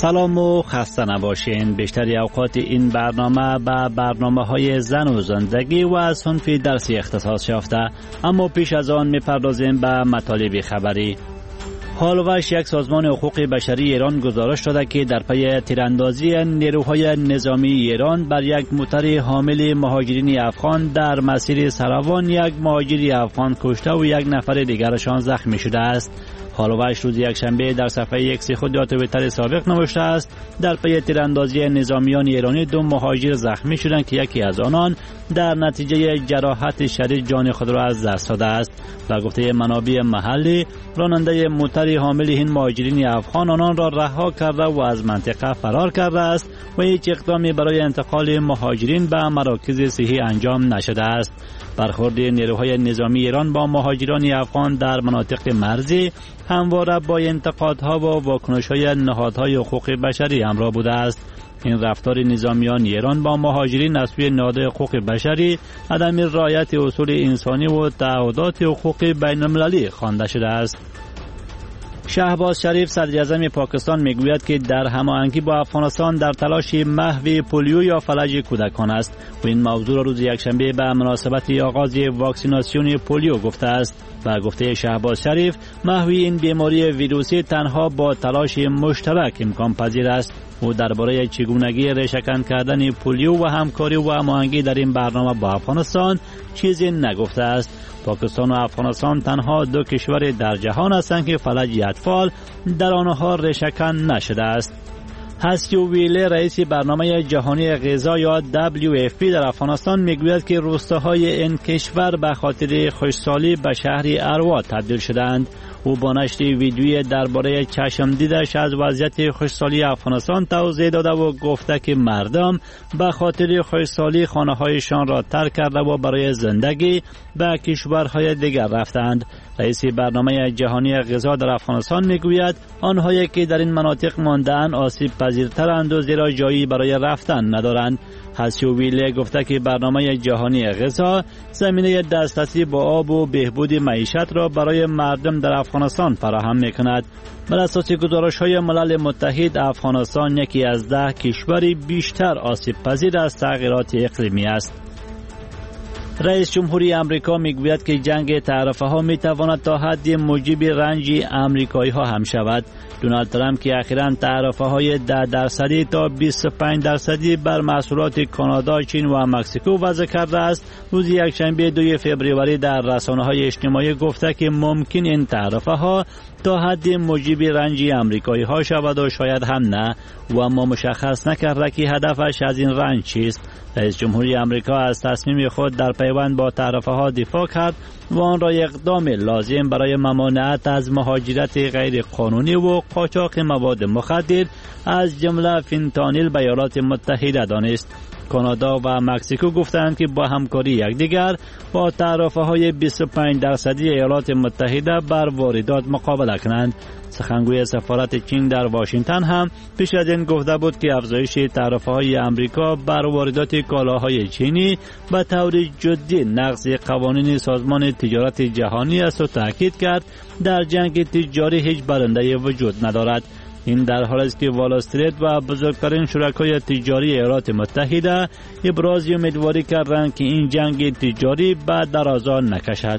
سلام و خسته نباشین. بیشتری اوقات این برنامه به برنامه‌های زن و زندگی و صنف درسی اختصاص یافته، اما پیش از آن می‌پردازیم به مطالب خبری. حالوش یک سازمان حقوق بشری ایران گزارش داده که در پی تیراندازی نیروهای نظامی ایران بر یک موتر حامل مهاجرین افغان در مسیر سروان یک مهاجر افغان کشته و یک نفر دیگرشان زخمی شده است. حالوش روز یکشنبه در صفحه ایکس خود یا توییتر سابق نوشته است در پی تیراندازی نظامیان ایرانی 2 مهاجر زخمی شدند که یکی از آنان در نتیجه جراحت شدید جان خود را از دست داده است. و گفته منابع محلی، راننده موتر حامل این مهاجرین افغان آنان را رها کرده و از منطقه فرار کرده است و هیچ اقدامی برای انتقال مهاجرین به مراکز صحی انجام نشده است. برخورد نیروهای نظامی ایران با مهاجران افغان در مناطق مرزی همواره با انتقادها و واکنش‌های نهادهای حقوق بشری همراه بوده است. این رفتار نظامیان ایران با مهاجرین از سوی نهادهای حقوق بشری عدم رعایت اصول انسانی و تعهدات حقوقی بین‌المللی خوانده شده است. شهباز شریف صدر اعظم پاکستان میگوید که در هماهنگی با افغانستان در تلاش محو پولیو یا فلج کودکان است و این موضوع را روز یکشنبه به مناسبت آغاز واکسیناسیون پولیو گفته است. و گفته شهباز شریف، محو این بیماری ویروسی تنها با تلاش مشترک امکان پذیر است. او درباره چگونگی ریشه‌کن کردن پولیو و همکاری و هماهنگی در این برنامه با افغانستان چیزی نگفته است. پاکستان و افغانستان تنها 2 کشور در جهان هستند که فلج اطفال در آنها ریشه‌کن نشده است. هسیو ویله رئیس برنامه جهانی غذا یا WFP در افغانستان میگوید که روستاهای این کشور به خاطر خشکسالی به شهر اروا تبدیل شدند. او با نشر ویدیویی درباره چشم دیدش از وضعیت خشکسالی افغانستان توضیح داده و گفته که مردم به خاطر خشکسالی خانه‌هایشان را ترک کرده و برای زندگی به کشورهای دیگر رفتند. رئیس برنامه جهانی غذا در افغانستان میگوید آنهایی که در این مناطق مانده‌اند آسیب پذیرترند و زیرا جایی برای رفتن ندارند. هسیو ویله گفته که برنامه جهانی غذا زمینه دسترسی با آب و بهبود معیشت را برای مردم در افغانستان فراهم می‌کند. بر اساس گزارش‌های ملل متحد، افغانستان یکی از 10 کشور بیشتر آسیب پذیر از تغییرات اقلیمی است. رئیس جمهوری آمریکا میگوید که جنگ تعرفه‌ها میتواند تا حدی موجب رنج آمریکایی‌ها هم شود. دونالد ترامپ که اخیراً تعرفه‌های 10% تا 25% بر محصولات کانادا، چین و مکزیکو وضع کرده است، روز یکشنبه 2 فوریه در رسانه‌های اجتماعی گفته که ممکن این تعرفه‌ها تا حدی موجب رنج آمریکایی‌ها شود و شاید هم نه، و اما مشخص نکرده که هدفش از این رنج چیست. رئیس جمهوری آمریکا از تصمیم خود در پیوند با تعرفه‌ها دفاع کرد و آن را اقدام لازم برای ممانعت از مهاجرت غیر قانونی و قاچاق مواد مخدر از جمله فنتانیل به ایالات متحده دانست. کانادا و مکزیکو گفتند که با همکاری یکدیگر با تعرفه‌های 25% ایالات متحده بر واردات مقابله کنند. سخنگوی سفارت چین در واشنگتن هم پیش از این گفته بود که افزایش تعرفه‌های آمریکا بر واردات کالاهای چینی به طور جدی نقض قوانین سازمان تجارت جهانی است و تاکید کرد در جنگ تجاری هیچ برنده وجود ندارد. این در حالی است که وال استریت و بزرگترین شرکای تجاری ایالات متحده ابراز امیدواری کردند که این جنگ تجاری به درازا نکشد.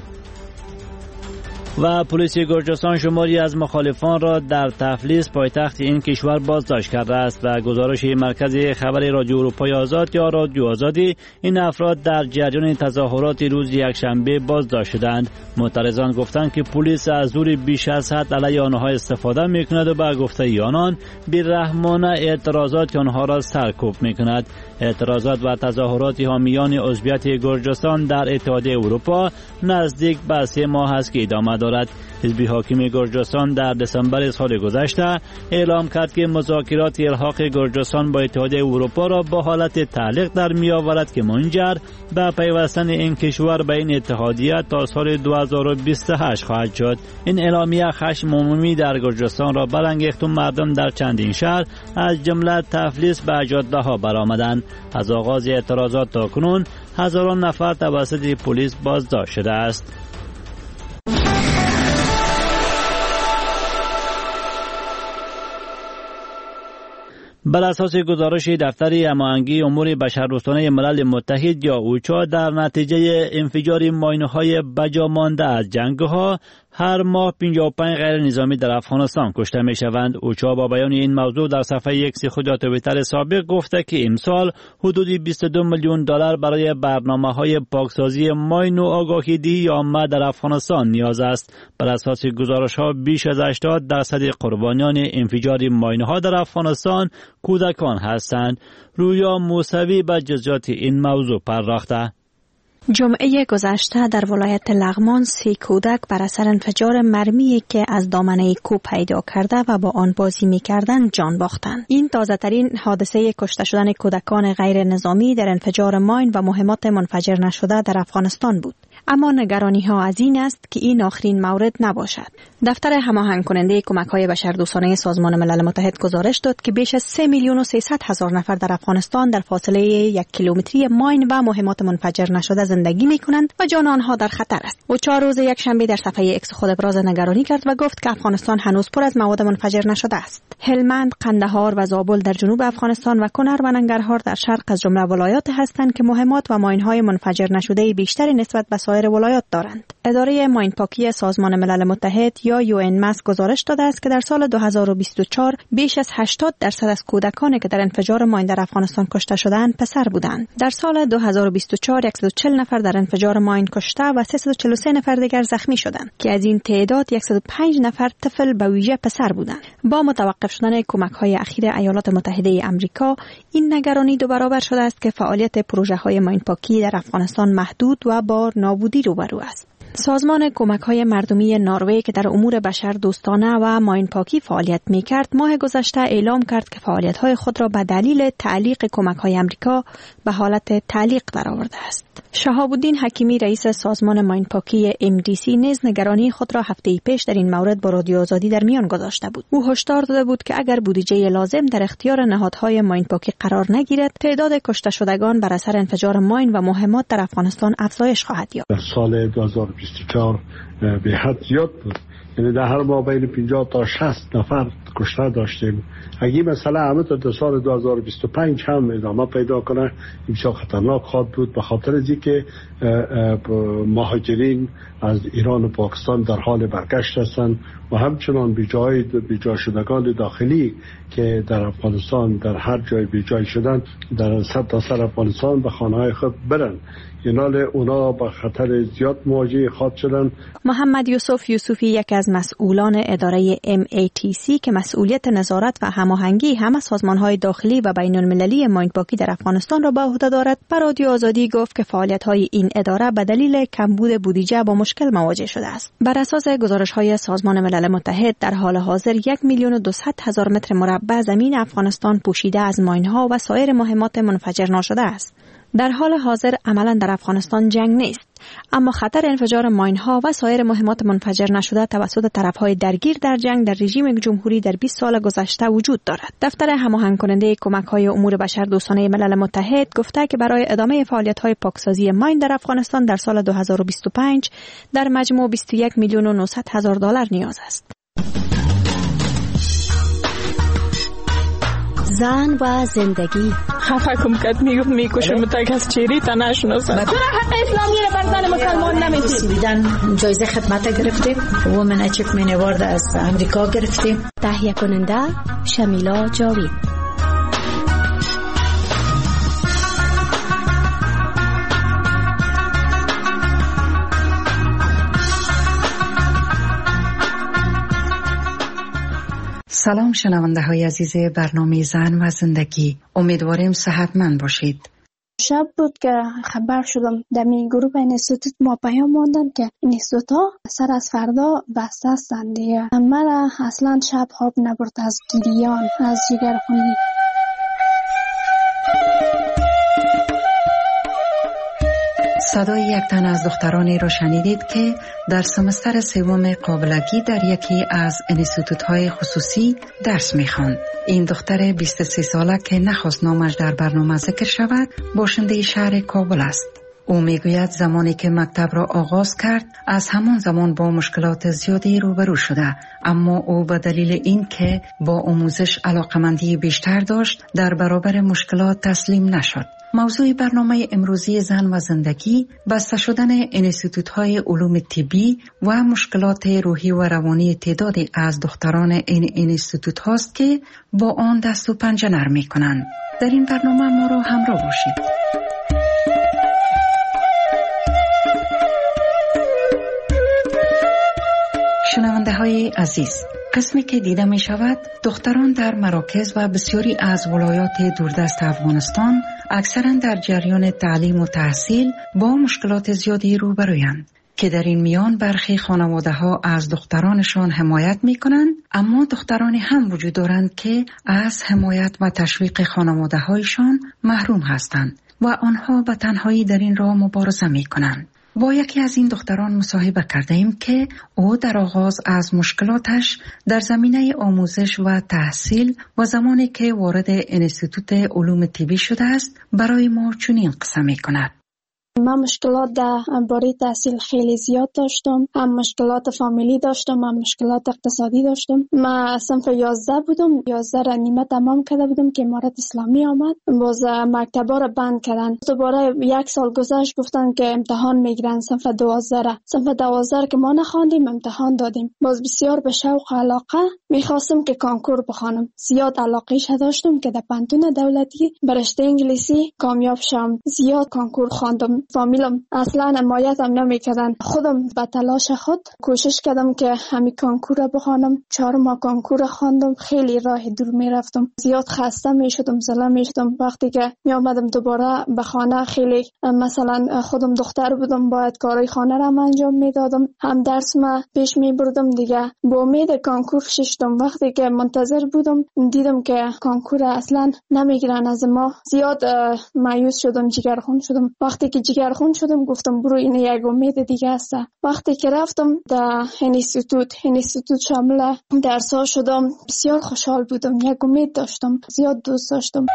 و پلیس گرجستان شماری از مخالفان را در تفلیس پایتخت این کشور بازداشت کرده است. و گزارش مرکز خبر رادیو اروپای آزاد یا رادیو آزادی، این افراد در جریان تظاهرات روز یکشنبه بازداشت شدند. معترضان گفتند که پلیس از زور بیش از حد علیه آنها استفاده می‌کند و به گفته آنان بی‌رحمانه اعتراضات آنها را سرکوب می‌کند. اعتراضات و تظاهرات حامیان عضویت گرجستان در اتحادیه اروپا نزدیک به 3 ماه است که ادامه دارد. حزب حاکم گرجستان در دسامبر سال گذشته اعلام کرد که مذاکرات الحاق گرجستان با اتحادیه اروپا را با حالت تعلیق در می‌آورد که منجر به پیوستن این کشور به این اتحادیه تا سال 2028 خواهد شد. این اعلامیه خشم عمومی در گرجستان را برانگیخت و مردم در چندین شهر از جمله تفلیس به جاده‌ها برآمدند. از آغاز اعتراضات تا کنون هزاران نفر توسط پلیس بازداشت شده است. بر اساس گزارش دفتر هماهنگی امور بشردوستانه ملل متحد یا اوچا، در نتیجه انفجار ماین‌های بجا مانده از جنگ‌ها هر ماه 55 غیر نظامی در افغانستان کشته می شوند. اوچا با بیان این موضوع در صفحه X خود در توییتر سابق گفته که امسال حدود $22 میلیون برای برنامه‌های پاکسازی ماین و آگاهی‌دهی عامه در افغانستان نیاز است. بر اساس گزارش‌ها بیش از 80% قربانیان انفجار ماین‌ها در افغانستان کودکان هستند. رویا موسوی به جزئیات این موضوع پرداخته. جمعه گذشته در ولایت لغمان 3 کودک بر اثر انفجار مرمی که از دامنه کوه پیدا کرده و با آن بازی می‌کردند جان باختند. این تازه‌ترین حادثه کشته شدن کودکان غیر نظامی در انفجار ماین و مهمات منفجر نشده در افغانستان بود. اما نگرانی‌ها از این است که این آخرین مورد نباشد. دفتر هماهنگ کننده کمک‌های بشردوستانه سازمان ملل متحد گزارش داد که بیش از 3,300,000 نفر در افغانستان در فاصله 1 کیلومتری ماین و مهمات منفجر نشده زندگی می‌کنند و جان آنها در خطر است. او 4 روز یکشنبه در صفحه X خود ابراز نگرانی کرد و گفت که افغانستان هنوز پر از مواد منفجر نشده است. هلمند، قندهار و زابل در جنوب افغانستان و کنر و ننگرهار در شرق از جمله ولایات هستند که مهمات و ماین‌های منفجر نشده بیشتری نسبت به سایر ولایات دارند. اداره ماین پاکی سازمان ملل متحد یا UNMAS گزارش داده است که در سال 2024 بیش از 80% از کودکانی که در انفجار ماین در افغانستان کشته شدند پسر بودند. در سال 2024 140 نفر در انفجار ماین کشته و 343 نفر دیگر زخمی شدند که از این تعداد 105 نفر طفل به ویژه پسر بودند. با متوقف شدن کمک‌های اخیر ایالات متحده آمریکا، این نگرانی دو برابر شده است که فعالیت پروژه‌های ماین پاکی در افغانستان محدود و با نابودی روبرو است. سازمان کمک‌های مردمی نروژ که در امور بشردوستانه و ماین پاکی فعالیت می‌کرد، ماه گذشته اعلام کرد که فعالیت‌های خود را به دلیل تعلیق کمک‌های آمریکا به حالت تعلیق درآورده است. شهاب الدین حکیمی رئیس سازمان ماین پاکی MDC نیز نگرانی خود را هفته پیش در این مورد با رادیو آزادی در میان گذاشته بود. او هشدار داده بود که اگر بودجه لازم در اختیار نهادهای ماین پاکی قرار نگیرد، تعداد کشته شدگان بر اثر انفجار ماین و مهمات در افغانستان افزایش خواهد یافت. در سال 2024 به حد زیاد بود. یعنی در هر ماه بین 50 تا 60 نفر کشته داشتیم. اگه مثلا همه تا سال 2025 هم ادامه پیدا کنه، بسیار خطرناک خواهد بود، به خاطر از اینکه مهاجرین از ایران و پاکستان در حال برگشت هستند و همچنان بیجا شدگان داخلی که در افغانستان در هر جای بیجای شدن در سر افغانستان به خانه‌های خود برن. اینال اونا با خطر زیاد مواجه خواهد شدن. محمد یوسف یوسفی یکی از مسئولان اداره MATC که مسئولیت نظارت و هماهنگی همه سازمان‌های داخلی و بین‌المللی ماین پاکی در افغانستان را به عهده دارد، به رادیو آزادی گفت که فعالیت‌های این اداره به دلیل کمبود بودجه با مشکل مواجه شده است. بر اساس گزارش‌های سازمان ملل متحد در حال حاضر 1,200,000 متر مربع زمین افغانستان پوشیده از ماین‌ها و سایر مهمات منفجر نشده است. در حال حاضر عملاً در افغانستان جنگ نیست، اما خطر انفجار ماین‌ها و سایر مهمات منفجر نشده توسط طرف‌های درگیر در جنگ در رژیم جمهوری در 20 سال گذشته وجود دارد. دفتر هماهنگ کننده کمک‌های امور بشردوستانه ملل متحد گفته که برای ادامه فعالیت‌های پاکسازی ماین در افغانستان در سال 2025 در مجموع $21,900,000 نیاز است. زن و زندگی. حکم کرد میکشم تا کس چیری تا نشناسه. چرا حق اسلامی را بر زن مسلمان نمیدید؟ سویدن جایزه خدمت گرفتیم. وومن اچیومنت اوارد از امریکا گرفتیم. تهیه کننده شمیلا جاوید. سلام شنونده های عزیز برنامه زن و زندگی، امیدواریم صحتمند باشید. شب بود که خبر شدم در این گروه اینستیتوت ما پیام ماندن که اینستیتوت ها سر از فردا بسته هستند دیگه. من اصلا شب خواب نبرد از گریان، از جگرخونی. صدای یک تن از دخترانی را شنیدید که در سمستر سوم قابلگی در یکی از انستیتوت‌های خصوصی درس می‌خواند. این دختر 23 ساله که نخواست نامش در برنامه ذکر شود، باشنده شهر کابل است. او میگوید زمانی که مکتب را آغاز کرد از همان زمان با مشکلات زیادی روبرو شده، اما او به دلیل این که با آموزش علاقمندی بیشتر داشت در برابر مشکلات تسلیم نشد. موضوع برنامه امروزی زن و زندگی بسته شدن انستیتوت‌های علوم طبی و مشکلات روحی و روانی تعدادی از دختران این انستیتوت هاست که با آن دست و پنجه نرم می‌کنند. در این برنامه ما را همراه باشید. شنونده های عزیز، قسمی که دیده می شود دختران در مراکز و بسیاری از ولایات دوردست افغانستان اکثرا در جریان تعلیم و تحصیل با مشکلات زیادی روبرویند که در این میان برخی خانواده ها از دخترانشان حمایت می کنند، اما دخترانی هم وجود دارند که از حمایت و تشویق خانواده هایشان محروم هستند و آنها به تنهایی در این راه مبارزه می کنند. با یکی از این دختران مصاحبه کرده ایم که او در آغاز از مشکلاتش در زمینه آموزش و تحصیل و زمانی که وارد انستیتوت علوم طبی شده است برای ما چنین قصه می کند. من مشکلات در باره تحصیل خیلی زیاد داشتم. هم مشکلات فامیلی داشتم، هم مشکلات اقتصادی داشتم. من صنف 11 بودم، 11 را نیمه تمام کرده بودم که امارت اسلامی آمد. باز مکتبا را بند کردن. دوباره 1 سال گذشت، گفتن که امتحان میگیرن صنف 12 را. صنف 12 که ما نخواندیم امتحان دادیم. باز بسیار به شوق و علاقه میخواستم که کنکور بخوانم. زیاد علاقه‌اش داشتم که در پانتون دولتی برشته انگلیسی کامیاب شم. زیاد کنکور خواندم. فامیلم اصلا حمایتم نمیکردن. خودم به تلاش خود کوشش کردم که همین کنکور بخوانم. 4 ماه کنکور خواندم. خیلی راه دور میرفتم. زیاد خسته میشدم، زله میشدم. وقتی که می آمدم دوباره به خانه، خیلی مثلا خودم دختر بودم، باید کارهای خانه را انجام میدادم، هم درس ما پیش میبردم دیگه. با امید کنکور ششتم. وقتی که منتظر بودم دیدم که کنکور اصلا نمیگیرن از ما. زیاد مایوس شدم، جگرخون شدم. وقتی که جگرخون شدم گفتم برو این یک امید دیگه است. وقتی که رفتم در انستیتوت شامل درس‌ها شدم، بسیار خوشحال بودم. یک امید داشتم، زیاد دوست داشتم.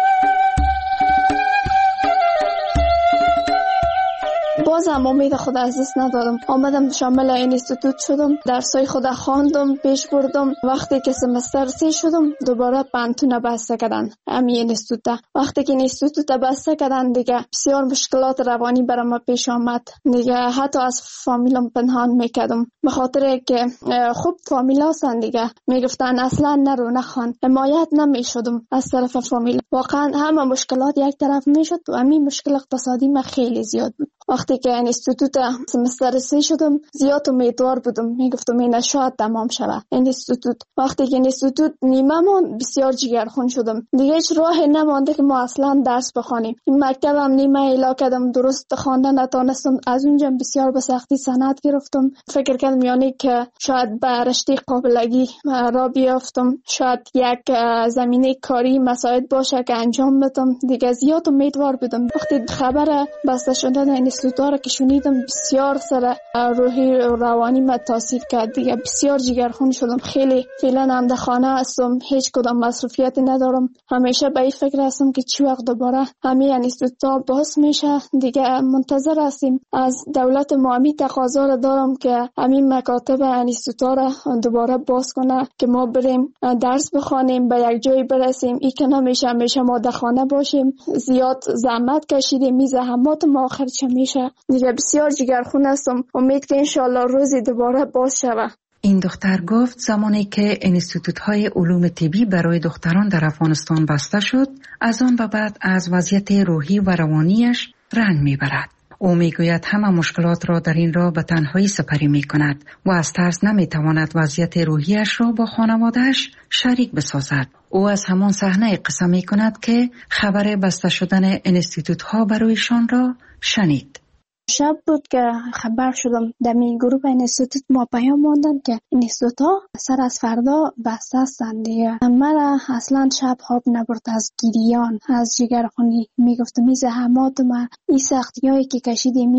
بازم امید خود از دست ندادم. آمدم شامل انستیتوت شدم، درسای خود خواندم، پیش بردم. وقتی که سمستر 3 شدم دوباره پانتون بسته کردن همین انستیتوت. وقتی که انستیتوت بسته کردن دیگه بسیار مشکلات روانی برام پیش آمد دیگه. حتی از فامیلم پنهان میکردم به خاطر که خوب فامیلا هستن دیگه، میگفتن اصلا نرو نخوان. حمایت نمیشدم از طرف فامیل. واقعا همه مشکلات یک طرف میشد و همین مشکل اقتصادی ما خیلی زیاد بود. وقتی که انستیتوت سمستر 3 شدم زیاد امیدوار بودم، میگفتم این شاید تمام شود انستیتوت. وقتی که انستیتوت نیمه ماند بسیار جگرخون شدم دیگه. هیچ راه نمانده که ما اصلا درس بخوانیم. این مکتبم نیمه الا کردم، درست خواندن نتونستم. از اونجا بسیار به سختی سند گرفتم. فکر کردم یعنی که شاید به رشته قابلگی را بیافتم، شاید یک زمینه کاری مساعد باشه که انجام بدم دیگه. زیاد امیدوار بودم. وقتی خبر بسته شدن انستیتوت را که شنیدم بسیار سر روحی و روانی ما تاثیر کرد دیگه. بسیار جگرخون شدم. خیلی فعلا هم در خانه هستم، هیچ کدام مصروفیتی ندارم. همیشه به این فکر هستم که چی وقت دوباره همین انستیتوت باز میشه دیگه. منتظر هستیم از دولت ما. همین تقاضا را دارم که همین مکاتب انستیتوت را دوباره باز کنه که ما بریم درس بخوانیم، به یک جای برسیم. این که نمیشه همیشه ما در خانه باشیم. زیاد زحمت کشیدیم، می زحمات ما آخر چه میشه دیگه. بسیار جگرخون هستم. امید که انشالله روزی دوباره باز شود. این دختر گفت زمانی که انستیتوت‌های علوم طبی برای دختران در افغانستان بسته شد، از آن به بعد از وضعیت روحی و روانیش رنج میبرد. او میگوید همه مشکلات را در این راه به تنهایی سپری میکند و از ترس نمیتواند وضعیت روحیش را با خانواده‌اش شریک بسازد. او از همان صحنه قصه میکند که خبر بسته شدن انستیتوت‌ها برایشان را شنید. شب بود که خبر شدم در می گروه انستیتوت ما پیام ماندن که انستیتوت ها سر از فردا بسته هستند دیگه. مرا اصلا شب خواب نبرد از گریان، از جگرخونی. میگفتم این زحمات ما، این سختیایی که کشیدیم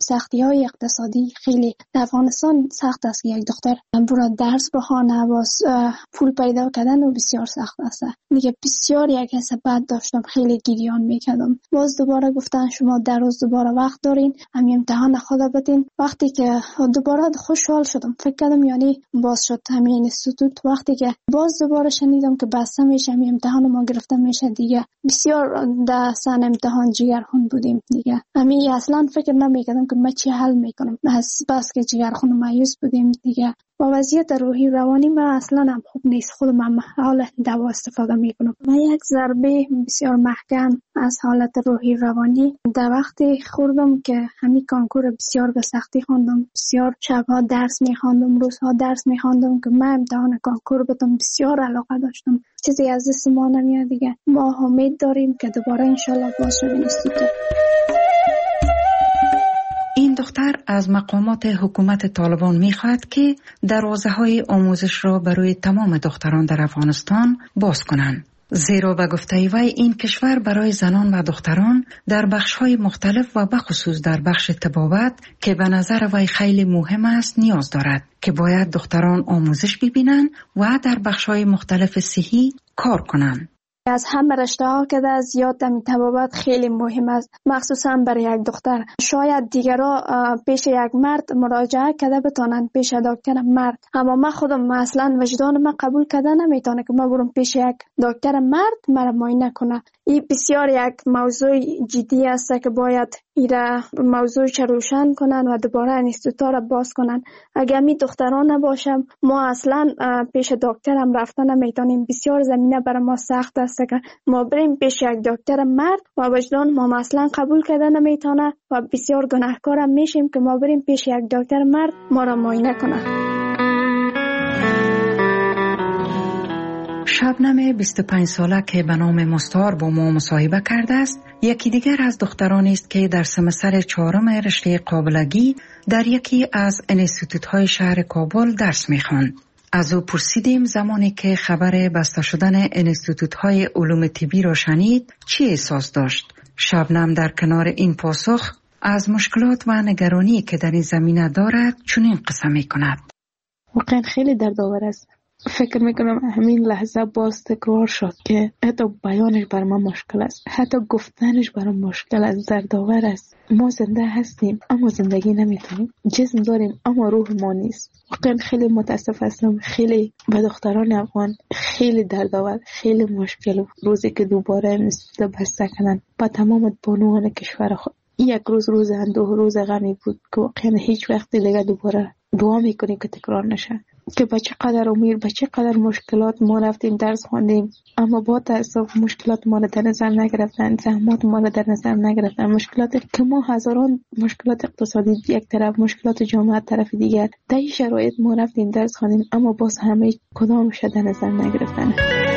سختی‌های اقتصادی خیلی در افغانستان سخت است که یک دختر برای درس بخوانه و پول پیدا کردن و بسیار سخت است. دیگه بسیار یک حس بد داشتم، خیلی گریان میکردم. باز دوباره گفتن شما در روز دوباره وقت دارین، همین امتحان خود بدین. وقتی که دوباره خوشحال شدم، فکر کردم یعنی باز شد همین اینستیتوت. وقتی که باز دوباره شنیدم که بسته میشه، همین امتحان ما گرفته میشه، دیگه بسیار در سن امتحان جگرخون بودیم. دیگه همین اصلا فکر نمیکردم که من چی حل میکنم، بس که جگرخون مایوس بودیم دیگه. با وضعیت روحی روانی من اصلا هم خوب نیست. خودم هم حال دوا استفاده میکنم. من یک ضربه بسیار محکم از حالت روحی روانی در وقتی خوردم که همین کنکور بسیار به سختی خواندم. بسیار شبها درس میخواندم، روزها درس میخواندم که من امتحان کنکور بدم. بسیار علاقه داشتم. چیزی از دست ما نمیاد دیگه. ما امید داریم که دوباره انشالله باز شد اینستیتوت. این دختر از مقامات حکومت طالبان می‌خواهد که دروازه‌های آموزش را برای تمام دختران در افغانستان باز کنند. زیرا به گفته وی این کشور برای زنان و دختران در بخش‌های مختلف و بخصوص در بخش طبابت که به نظر وی خیلی مهم است نیاز دارد که باید دختران آموزش ببینند و در بخش‌های مختلف صحی کار کنند. از همه رشته‌ها که در زیاد در طبابت خیلی مهم است، مخصوصا برای یک دختر. شاید دیگرها پیش یک مرد مراجعه کرده بتونن پیش دکتر مرد، اما من خودم اصلا وجدان من قبول کرده نمیتونه که من برم پیش یک دکتر مرد مرا معاینه کنه. این بسیار یک موضوع جدی است که باید ایره موضوع روشن کنن و دوباره اینستیتوت را باز کنن. اگر می دختران نباشم ما اصلا پیش دکتر هم رفتن نمیتونیم. بسیار زمینه برای ما سخت است که ما بریم پیش یک دکتر مرد و وجدان ما اصلا قبول کرده نمیتونه و بسیار گناهکار هم میشیم که ما بریم پیش یک دکتر مرد ما را معاینه کنه. شبنم 25 ساله که به نام مستار با ما مصاحبه کرده است، یکی دیگر از دخترانی است که در سمستر 4 رشته قابلگی در یکی از انستیتوت‌های شهر کابل درس می‌خواند. از او پرسیدیم زمانی که خبر بسته شدن انستیتوت‌های علوم طبی را شنید چی احساس داشت. شبنم در کنار این پاسخ از مشکلات و نگرانی که در این زمینه دارد چنین قصه می‌کند. واقعا خیلی دردآور است. فکر میکنم همین لحظه باز تکرار شد که حتی بیانش بر من مشکل است، حتی گفتنش برام مشکل است، دردآور است. ما زنده هستیم اما زندگی نمیتونیم، جسم داریم اما روح ما نیست. واقعا خیلی متاسف هستم. خیلی به دختران افغان خیلی دردآور، خیلی مشکل. روزی که دوباره اینستیتوت بسته کنن با تمام بانوان کشور خود، یک روز اندوه، روز غمی بود که واقعا هیچ وقت دیگه دوباره دعا میکنیم که تکرار نشه. که با چقدر امید، با چقدر مشکلات ما رفتیم درس خواندیم، اما با تأسف مشکلات ما را در نظر نگرفتن، زحمات ما را در نظر نگرفتن. مشکلات که ما هزاران مشکلات اقتصادی یک طرف، مشکلات جامعه طرف دیگر، در این شرایط ما رفتیم درس خواندیم اما باز همه کدامش در نظر نگرفتن.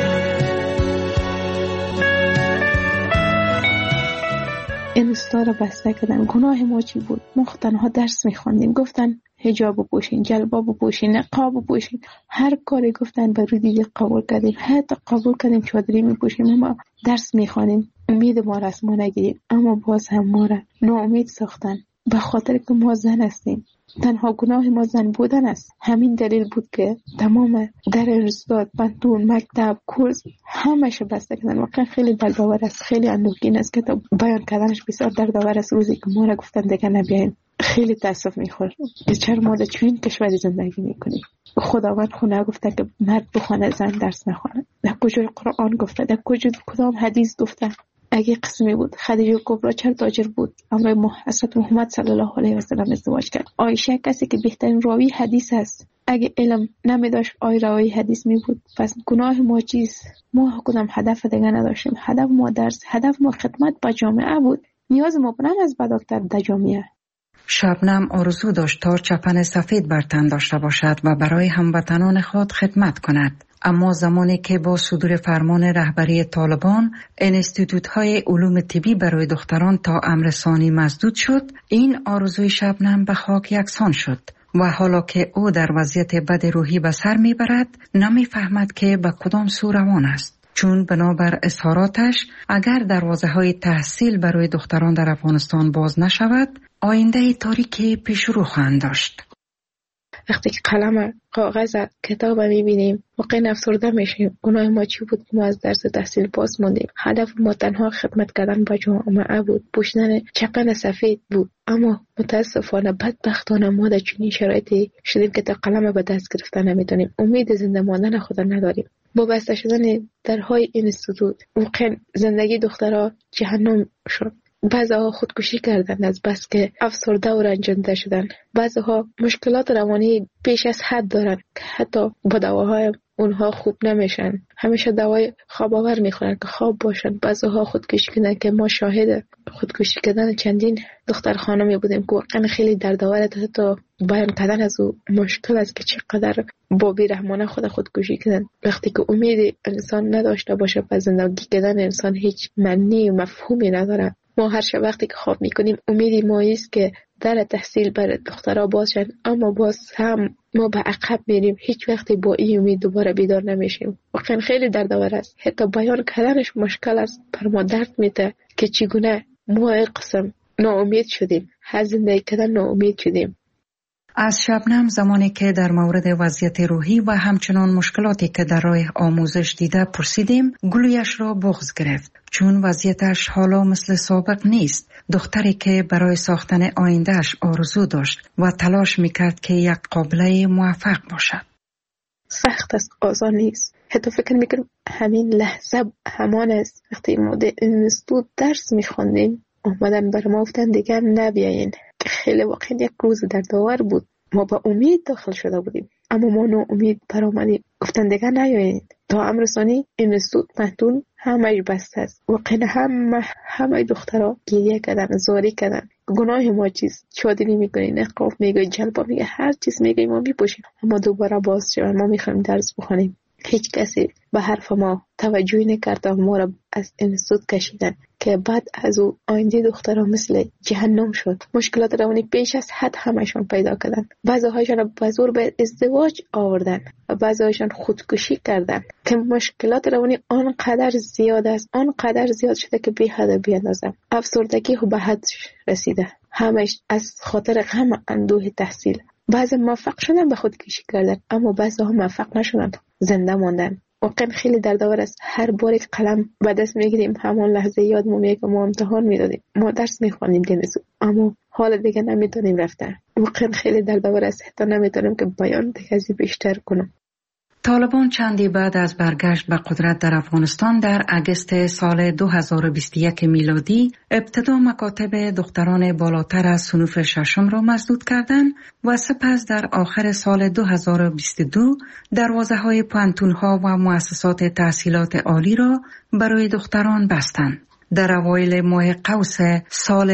این استاد را بسته کردن. گناه ما چی بود؟ ما تنها درس میخواندیم. گفتن حجاب بپوشین، جلباب بپوشین، نقاب بپوشین، هر کاری گفتن بر روی دیگه قبول کردیم. حتی قبول کردیم چادری میپوشیم اما درس میخوانیم. امید ما را از ما نگیریم اما باز هم ما را ناامید ساختن به خاطر که ما زن هستیم. تنها گناه ما زن بودن است. همین دلیل بود که تمام در استاد، پانتون، مکتب، کورس همش بسته کردن. واقعا خیلی دردآور است، خیلی اندوهگین است که بیان کردنش بسیار دردآور است. روزی که ما را گفتن دیگه نبیاین خیلی تاسف میخورد که چرا ما در چنین کشوری زندگی میکنیم. خداوند خونه گفته که مرد بخونه زن درس نخونه. در کجای قرآن گفته؟ در کدام حدیث گفته؟ اگه قسمی بود خدیجه کبرا چرا تاجر بود اما حضرت محمد صلی الله علیه و سلم ازدواج کرد؟ عایشه کسی که بهترین راوی حدیث است، اگه علم نمیداشت راوی حدیث می بود. پس گناه ما چیست؟ ما کدام هدف دیگه نداشتیم. هدف ما درس، هدف ما خدمت به جامعه بود. نیاز ما برن از بداکتر در جامعه. شبنم آرزو داشت تا چپن سفید بر تن داشته باشد و برای هموطنان خود خدمت کند. اما زمانی که با صدور فرمان رهبری طالبان انستیتوت‌های علوم طبی برای دختران تا امر ثانی مسدود شد، این آرزوی شبنم به خاک یکسان شد و حالا که او در وضعیت بد روحی به سر میبرد نمیفهمد که به کدام سو روان است. چون بنابر اظهاراتش اگر دروازه‌های تحصیل برای دختران در افغانستان باز نشود آینده تاریکی پیش رو خواهند داشت. وقتی که قلم، کاغذ، کتاب میبینیم واقعا افسرده میشیم. گناه ما چی بود؟ ما از درس تحصیل باز موندیم. هدف ما تنها خدمت کردن با جامعه بود، پوشیدن چپن سفید بود. اما متاسفانه بدبختانه ما در چنین شرایطی شدیم که تا قلم به دست گرفتن نمیتونیم. امید زنده ماندن خود نداریم. با بسته شدن درهای اینستیتوت واقعا زندگی دخترها جهنم شد. بعضها خودکشی کردن از بس که افسرده و رنجنده شدن. بعضها مشکلات روانی بیش از حد دارن که حتی با دواهای اونها خوب نمیشن. همیشه دوای خواب آور میخورن که خواب باشن. بعضها خودکشی کردن که ما شاهد خودکشی کردن چندین دختر خانمی بودیم که واقعا خیلی دردآوره. حتی بیان کردن از او مشکل است که چقدر با بی‌رحمانه خودکشی کردن. وقتی که امید انسان نداشته باشه پس زندگی کردن انسان هیچ معنی و مفهومی نداره. ما هر شب وقتی که خواب میکنیم امیدی ما است که در تحصیل برای دخترها باز شد، اما باز هم ما به عقب میریم. هیچ وقتی با این امید دوباره بیدار نمیشیم. واقعا خیلی دردآور است. حتی بیان کردنش مشکل است. پر ما درد میده که چگونه ما این قسم ناامید شدیم، از زندگی کردن ناامید شدیم. از شبنم زمانی که در مورد وضعیت روحی و همچنان مشکلاتی که در راه آموزش دیده پرسیدیم، گلویش را بغض گرفت، چون وضعیتش حالا مثل سابق نیست. دختری که برای ساختن آیندهش آرزو داشت و تلاش میکرد که یک قابله موفق باشد. سخت است، آسان نیست. حتی فکر میکنم همین لحظه همان است. وقتی ما در اینستیتوت درس میخوندیم اومدن بر ما گفتن دیگر نبیاین. خیلی واقعا یک روز دردآور بود. ما با امید داخل شده بودیم اما ما ناامید برآمدیم. گفتن دیگر نیاین. تا امرسانی اینستیتوت مهدون همه بسته است. واقعا همه دخترها گریه کردن، زاری کردن. گناه ما چیست؟ شادی میکنی، نقاب میگی، جلبا میگی، هر چیز میگی ما میپوشیم. اما دوباره باز شدن. ما میخوایم درس بخونیم. هیچ کسی به حرف ما توجهی نکرد و ما را از اینستیتوت کشیدن که بعد از او آینده دخترها مثل جهنم شد. مشکلات روانی بیش از حد همشون پیدا کردن. بعضی‌هایشان به زور به ازدواج آوردن و بعضی‌هایشان خودکشی کردن که مشکلات روانی آنقدر زیاد است، آنقدر زیاد شده که بی حد و بی اندازه. افسردگی به حد رسیده، همش از خاطر غم اندوه تحصیل. بعضی موفق شدن به خودکشی کردن اما بعضی ها موفق نشدن، زنده ماندن. واقعا خیلی دردآور است. هر بار که قلم به دست میگیریم همان لحظه یادمون میاد که ما امتحان میدادیم، ما درس میخوانیم دینسو، اما حالا دیگه نمیتونیم رفتن. واقعا خیلی دردآور است. حتی نمیتونم که بیان دیگه از بیشتر کنم. طالبان چندی بعد از برگشت به قدرت در افغانستان در اگست سال 2021 میلادی ابتدا مکاتب دختران بالاتر از صنف ششم را مسدود کردند و سپس در آخر سال 2022 دروازه‌های پوهنتون‌ها و مؤسسات تحصیلات عالی را برای دختران بستند. در اوایل ماه قوس سال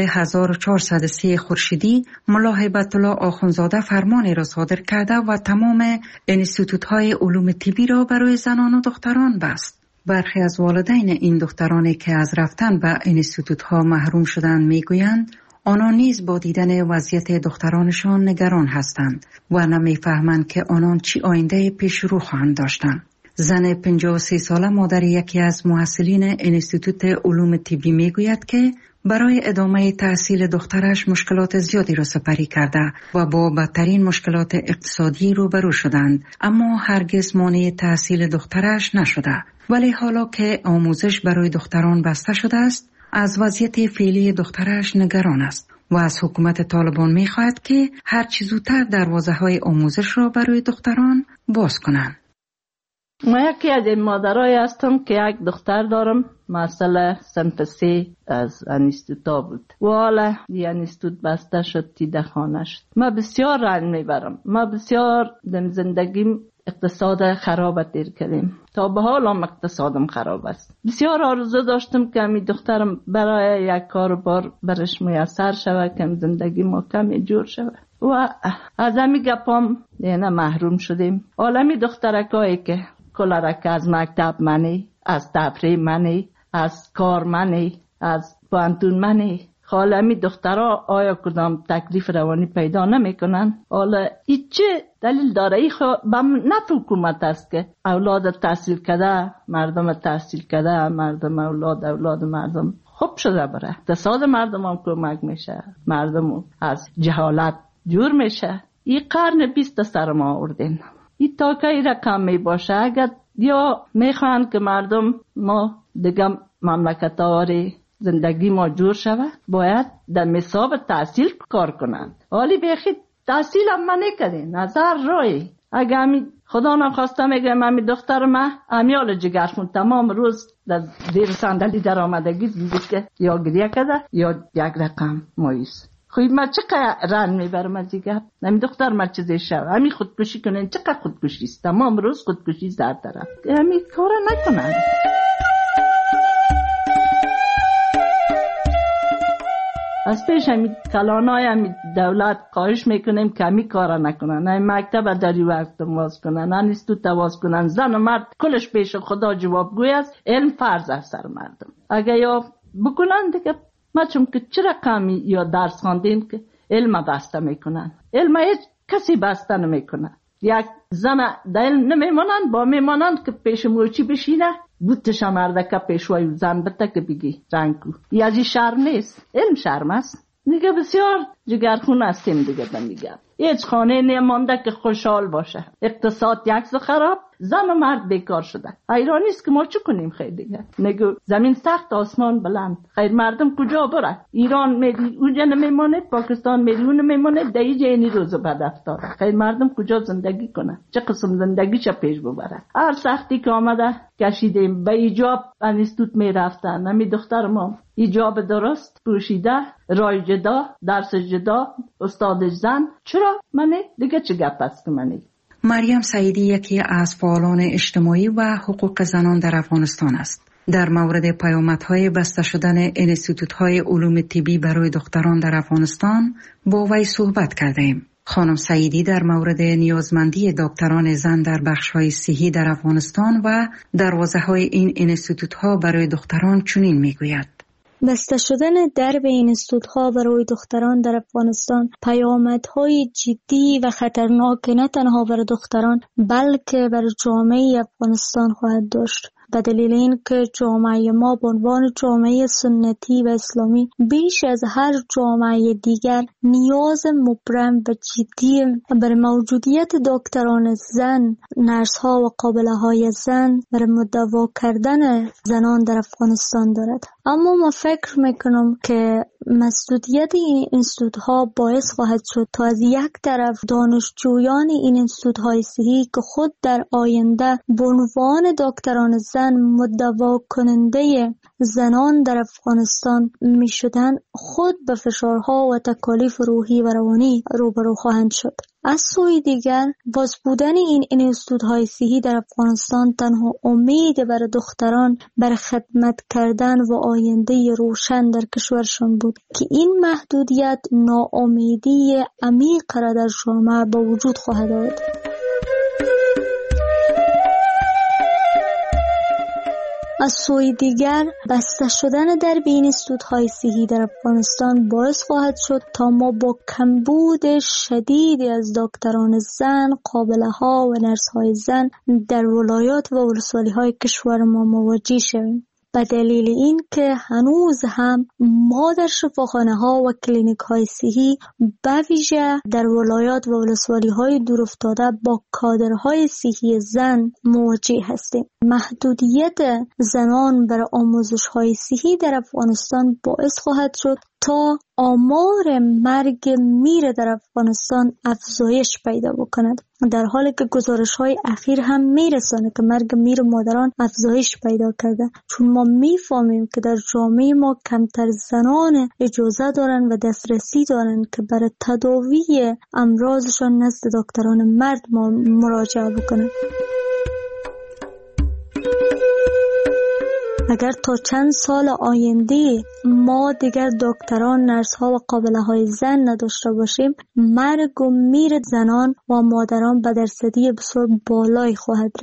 1403 خورشیدی ملا هیبت الله آخوندزاده فرمانی را صادر کرده و تمام انستیتوت‌های علوم طبی را برای زنان و دختران بست. برخی از والدین این دخترانی که از رفتن به انستیتوت‌ها محروم شدند میگویند آنان نیز با دیدن وضعیت دخترانشان نگران هستند و نمیفهمند که آنان چی آینده پیش رو خواهند داشتند. زن 53 ساله مادر یکی از محصلین انستیتوت علوم طبی میگوید که برای ادامه تحصیل دخترش مشکلات زیادی را سپری کرده و با بدترین مشکلات اقتصادی روبرو شدند، اما هرگز مانع تحصیل دخترش نشده. ولی حالا که آموزش برای دختران بسته شده است، از وضعیت فعلی دخترش نگران است و از حکومت طالبان میخواهد که هر چه زودتر دروازه‌های آموزش را برای دختران باز کنند. ما یکی از این مادرای هستم که یک دختر دارم، مسئله صنف 3 از انستیتوت بود و حالا انستیتوت بسته شد، تیده خانه شد. ما بسیار رنج میبرم. ما بسیار در زندگیم اقتصاد خراب تیر کردیم. تا به حال هم اقتصادم خراب است. بسیار آرزو داشتم که می دخترم برای یک کاربار برش میسر شود که زندگی ما کمی جور شود و از همین گپام دیگه محروم شدیم. عالمی دخترکایی که کلارک از مکتب منی، از تفریح منی، از کار منی، از پوهنتون منی، خالمی دخترها آیا کدام تکلیف روانی پیدا نمی کنن؟ حالا ای چه دلیل داره؟ ای نفع حکومت است که اولاد تحصیل کرده، مردم تحصیل کرده، مردم اولاد مردم خوب شده بره. اقتصاد مردم هم کمک میشه، مردم از جهالت جور میشه. این قرن 20 سر ما آوردین. این تا که این رقم می باشه، اگر یا میخوان که مردم ما دیگه مملکت‌واری زندگی ما جور شوه، باید در مساب تحصیل کار کنند. حالی بیخی تحصیل هم نکردین، نظر روی. اگه همی خدا نخواسته میگه همی دختر ما امیال جگرشون تمام روز در زیر صندلی در آمدگی دیدید که یا گریه کرده یا یک رقم مایوس. خوی ما چقدر رن میبرم از دیگه همی دختر ما چیزی شو همی خودکشی کنن، چقدر خودکشی است، تمام روز خودکشی در طرف، همی کار نکنن. از پیش همی کلانای همی دولت خواهش میکنیم که همی کار نکنن، همی مکتب داری وقت واز کنن، انستیتوت واز کنن. زن و مرد کلش پیش خدا جوابگوی است. علم فرض است سر مردم. اگه یا بکنن دیگه ما چون که چه رقمی یا درس خواندیم که علم بسته میکنن، علم هیچ کسی بسته نمیکنه. یک زن در علم نمیمانند، با میمانند که پیش موچی بشینه بوتش مرده که پیشوای زن بته که بگی رنگو. یه ازی شرم نیست، علم شرم است. دیگه بسیار جگرخون هستیم دیگه بمیگم. هیچ خانه نمانده که خوشحال باشه. اقتصاد یکس خراب، زن و مرد بیکار شده. حیرانی است که ما چه کنیم خیر دیگه. نگو زمین سخت آسمان بلند. خیر مردم کجا بره؟ ایران میری اونجا نمیمانه، پاکستان میری اون نمیمانه، دیگه اینی روزو بعد افتاده. خیر مردم کجا زندگی کنه؟ چه قسم زندگی چه پیش ببره؟ هر سختی که آمده کشیدیم. به ایجاب انستیتوت میرفتن. نمی دختر ما ایجاب درست پوشیده، رای جدا، درس جدا، استادش زن. چرا منه؟ دیگه چه گپ است که منه؟ مریم سعیدی یکی از فعالان اجتماعی و حقوق زنان در افغانستان است. در مورد پیامدهای بسته شدن انستیتوت‌های علوم طبی برای دختران در افغانستان با وی صحبت کردیم. خانم سعیدی در مورد نیازمندی دکتران زن در بخش‌های صحی در افغانستان و دروازه‌های این انستیتوت‌ها برای دختران چنین می‌گوید: بسته شدن درب انستیتوت‌ها برای دختران در افغانستان پیامدهای جدی و خطرناک نه تنها برای دختران بلکه برای جامعه افغانستان خواهد داشت. به دلیل این که جامعه ما به عنوان جامعه سنتی و اسلامی بیش از هر جامعه دیگر نیاز مبرم و جدی برای موجودیت دکتران زن، نرس‌ها و قابله‌های زن برای مداوا کردن زنان در افغانستان دارد. اما ما فکر میکنم که مسدودیت این انستیتوت‌ها باعث خواهد شد تا از یک طرف دانشجویان این انستیتوت‌های صحی که خود در آینده به عنوان دکتران زن مداوا کننده زنان در افغانستان می شدن خود به فشارها و تکالیف روحی و روانی روبرو خواهند شد. از سوی دیگر باز بودن این انستیتوت‌های صحی در افغانستان تنها امید برای دختران برای خدمت کردن و آینده روشن در کشورشان بود که این محدودیت ناامیدی عمیق را در جامعه به وجود خواهد آورد. از سوی دیگر بسته شدن در بین انستیتوت‌های صحی در افغانستان باعث خواهد شد تا ما با کمبود شدیدی از دکتران زن، قابله‌ها و نرس‌های زن در ولایات و ولسوالی‌های کشور ما مواجه شویم. به دلیل این که هنوز هم ما در شفاخانه‌ها و کلینیک‌های صحی به ویژه در ولایات و ولسوالی‌های دورافتاده با کادرهای صحی زن مواجه هستیم. محدودیت زنان برای آموزش‌های صحی در افغانستان باعث خواهد شد تا آمار مرگ میر در افغانستان افزایش پیدا بکند، در حالی که گزارش‌های اخیر هم میرسانه که مرگ میر مادران افزایش پیدا کرده، چون ما میفهمیم که در جامعه ما کمتر زنان اجازه دارن و دسترسی دارن که برای تداوی امراضشان نزد دکتران مرد ما مراجعه بکنن. اگر تا چند سال آینده ما دیگر دکتران، نرس‌ها و قابله‌های زن نداشته باشیم، مرگ و میر زنان و مادران به درصدی بسیار بالایی خواهد رسید.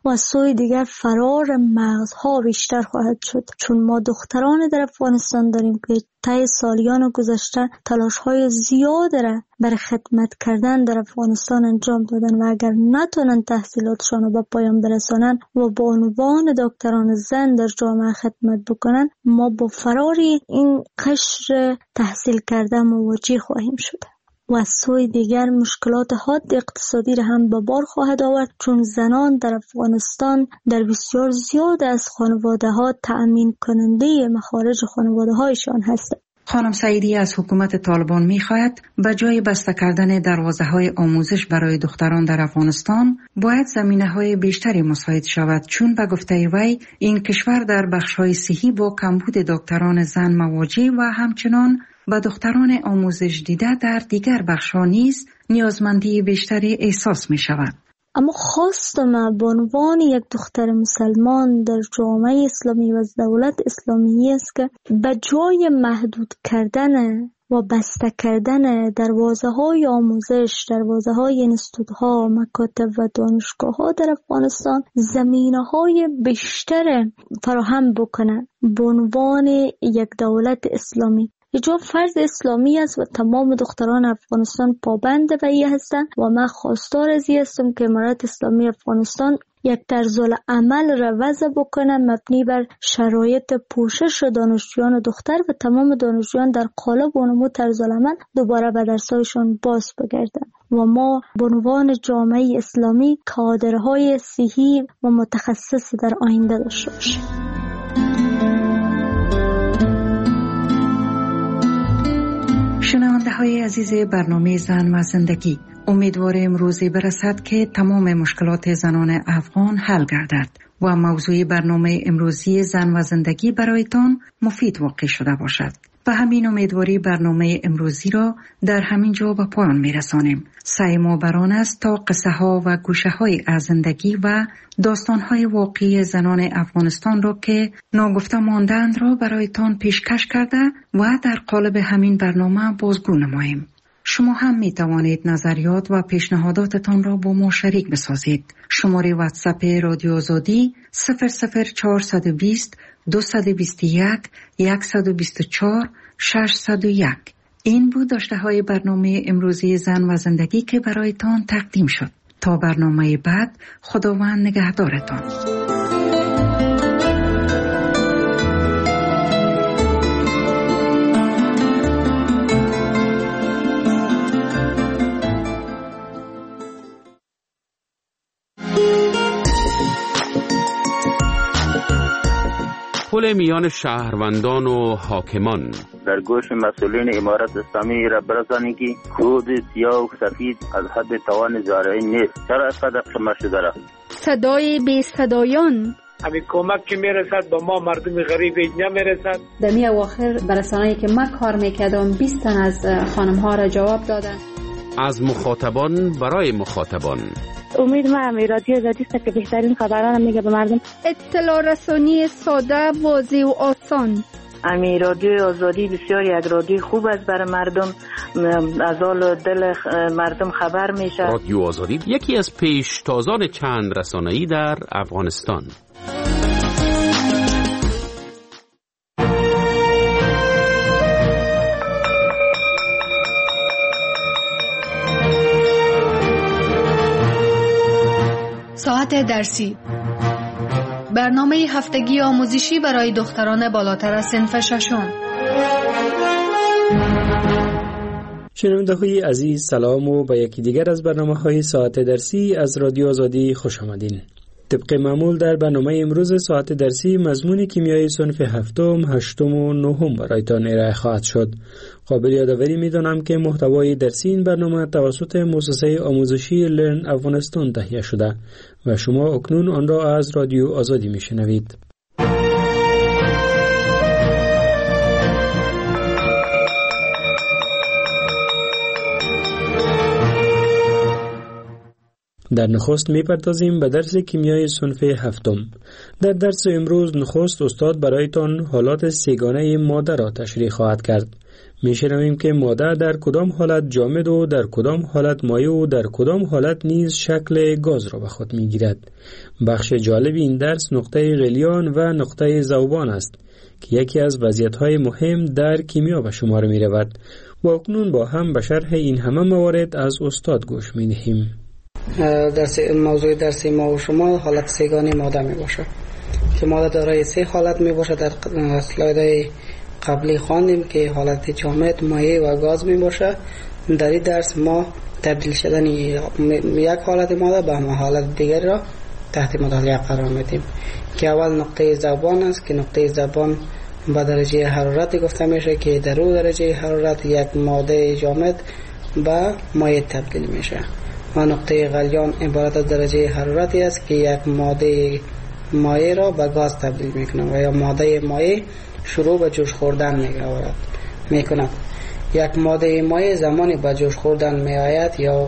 و از سوی دیگر فرار مغزها بیشتر خواهد شد، چون ما دختران در افغانستان داریم که طی سالیان گذشته تلاش‌های زیاد را برای خدمت کردن در افغانستان انجام دادن و اگر نتونن تحصیلاتشان را به پایان برسانن و با عنوان دکتران زن در جامعه خدمت بکنن، ما با فرار این قشر تحصیل کرده مواجه خواهیم شد. و از سوی دیگر مشکلات حاد اقتصادی را هم به بار خواهد آورد، چون زنان در افغانستان در بسیار زیاد از خانواده ها تأمین کننده مخارج خانواده هایشان هستند. خانم سعیدی از حکومت طالبان می‌خواهد به جای بسته کردن دروازه‌های آموزش برای دختران در افغانستان باید زمینه‌های بیشتری مساعد شود، چون به گفته وی این کشور در بخش‌های صحی با کمبود دکتران زن مواجه و همچنان به دختران آموزش دیده در دیگر بخش‌ها نیز نیازمندی بیشتری احساس می‌شود. اما خواستم به عنوان یک دختر مسلمان در جامعه اسلامی و دولت اسلامی است که به جای محدود کردن و بسته کردن دروازه‌های آموزش، دروازه‌های انستیتوت‌ها، مکاتب و دانشگاه‌ها در افغانستان زمینه‌های بیشتر فراهم بکنند به عنوان یک دولت اسلامی. حجاب فرض اسلامی است و تمام دختران افغانستان پابند به این هستند و من خواستار از این هستم که امارت اسلامی افغانستان یک طرز عمل را وضع بکنه مبنی بر شرایط پوشش دانشجویان دختر و تمام دانشجویان در قالب و نمود طرز عمل دوباره به درسایشان باز بگردن و ما به عنوان جامعه اسلامی کادرهای صحی و متخصص در آینده داشته باشیم. شنونده های عزیز برنامه زن و زندگی، امیدواریم روزی برسد که تمام مشکلات زنان افغان حل گردد و موضوع برنامه امروزی زن و زندگی برایتان مفید واقع شده باشد. و همین امیدواری برنامه امروزی را در همین جا به پایان میرسانیم. سعی ما بر آن است تا قصه ها و گوشه های از زندگی و داستان های واقعی زنان افغانستان را که ناگفته ماندند را برایتان پیشکش کرده و در قالب همین برنامه بازگو نماییم. شما هم می توانید نظریات و پیشنهاداتتان را با ما شریک بسازید. شماره واتساپ رادیو آزادی 00420 221 124 601. این بود داشته های برنامه امروزی زن و زندگی که برایتان تقدیم شد. تا برنامه بعد، خداوند نگهدارتان. پل میان شهروندان و حاکمان. در گوش مسئولین امارت اسلامی را برسانید که کود سیاه و سفید از حد توان زارعین نیست. چرا اینقدر قمه شده را؟ صدای بی صدایان. همین کمک که میرسد با ما مردم غریب نمیرسد. در می اواخر برسانه‌ای که من کار میکردم 20 تن از خانم ها را جواب دادن. از مخاطبان برای مخاطبان. امید ما رادیو آزادی است که بهترین خبران میگه به مردم. اطلاع رسانی ساده، واضح و آسان. رادیو آزادی بسیار یک رادیو خوب است برای مردم، از حال دل مردم خبر میشه. رادیو آزادی یکی از پیشتازان چند رسانه‌ای در افغانستان. ساعت درسی، برنامه هفتگی آموزشی برای دختران بالاتر از صنف ششم. شنونده‌های عزیز سلام و به یکی دیگر از برنامه‌های ساعت درسی از رادیو آزادی خوش آمدین. طبق معمول در برنامه امروز ساعت درسی مضمون کیمیای صنف هفتم، هشتم و نهم برایتان ارائه خواهد شد. قابل یادآوری می‌دانم که محتوای درسی این برنامه توسط مؤسسه آموزشی لرن افغانستان تهیه شده و شما اکنون آن را از رادیو آزادی می‌شنوید. در نخست می‌پردازیم به درس کیمیای صنف هفتم. در درس امروز نخست استاد برایتان حالات سه‌گانه ماده را تشریح خواهد کرد. میشنویم که ماده در کدام حالت جامد و در کدام حالت مایع و در کدام حالت نیز شکل گاز را به خود میگیرد. بخش جالب این درس نقطه غلیان و نقطه ذوبان است که یکی از وضعیت‌های مهم در کیمیا به شمار می‌رود. و اکنون با هم به شرح این همه موارد از استاد گوش می‌دهیم. موضوع درس ما و شما حالت سه‌گانه ماده میباشه که ماده دارای 3 حالت میباشه. در اسلایدهای قبلی خواندیم که حالت جامد، مایع و گاز میباشه. در این درس ما تبدیل شدن یک حالت ماده به حالت دیگر را تحت مطالعه قرار میدیم که اول نقطه ذوبان است که نقطه ذوبان با درجه حرارت گفته میشه که در اون درجه حرارت یک ماده جامد به مایع تبدیل میشه. و نقطه غلیان عبارت از درجه حرارتی است که یک ماده مایع را به گاز تبدیل میکنه و یا ماده مایع شروع به جوش خوردن میکند. یک ماده مایع زمانی به جوش خوردن میآید یا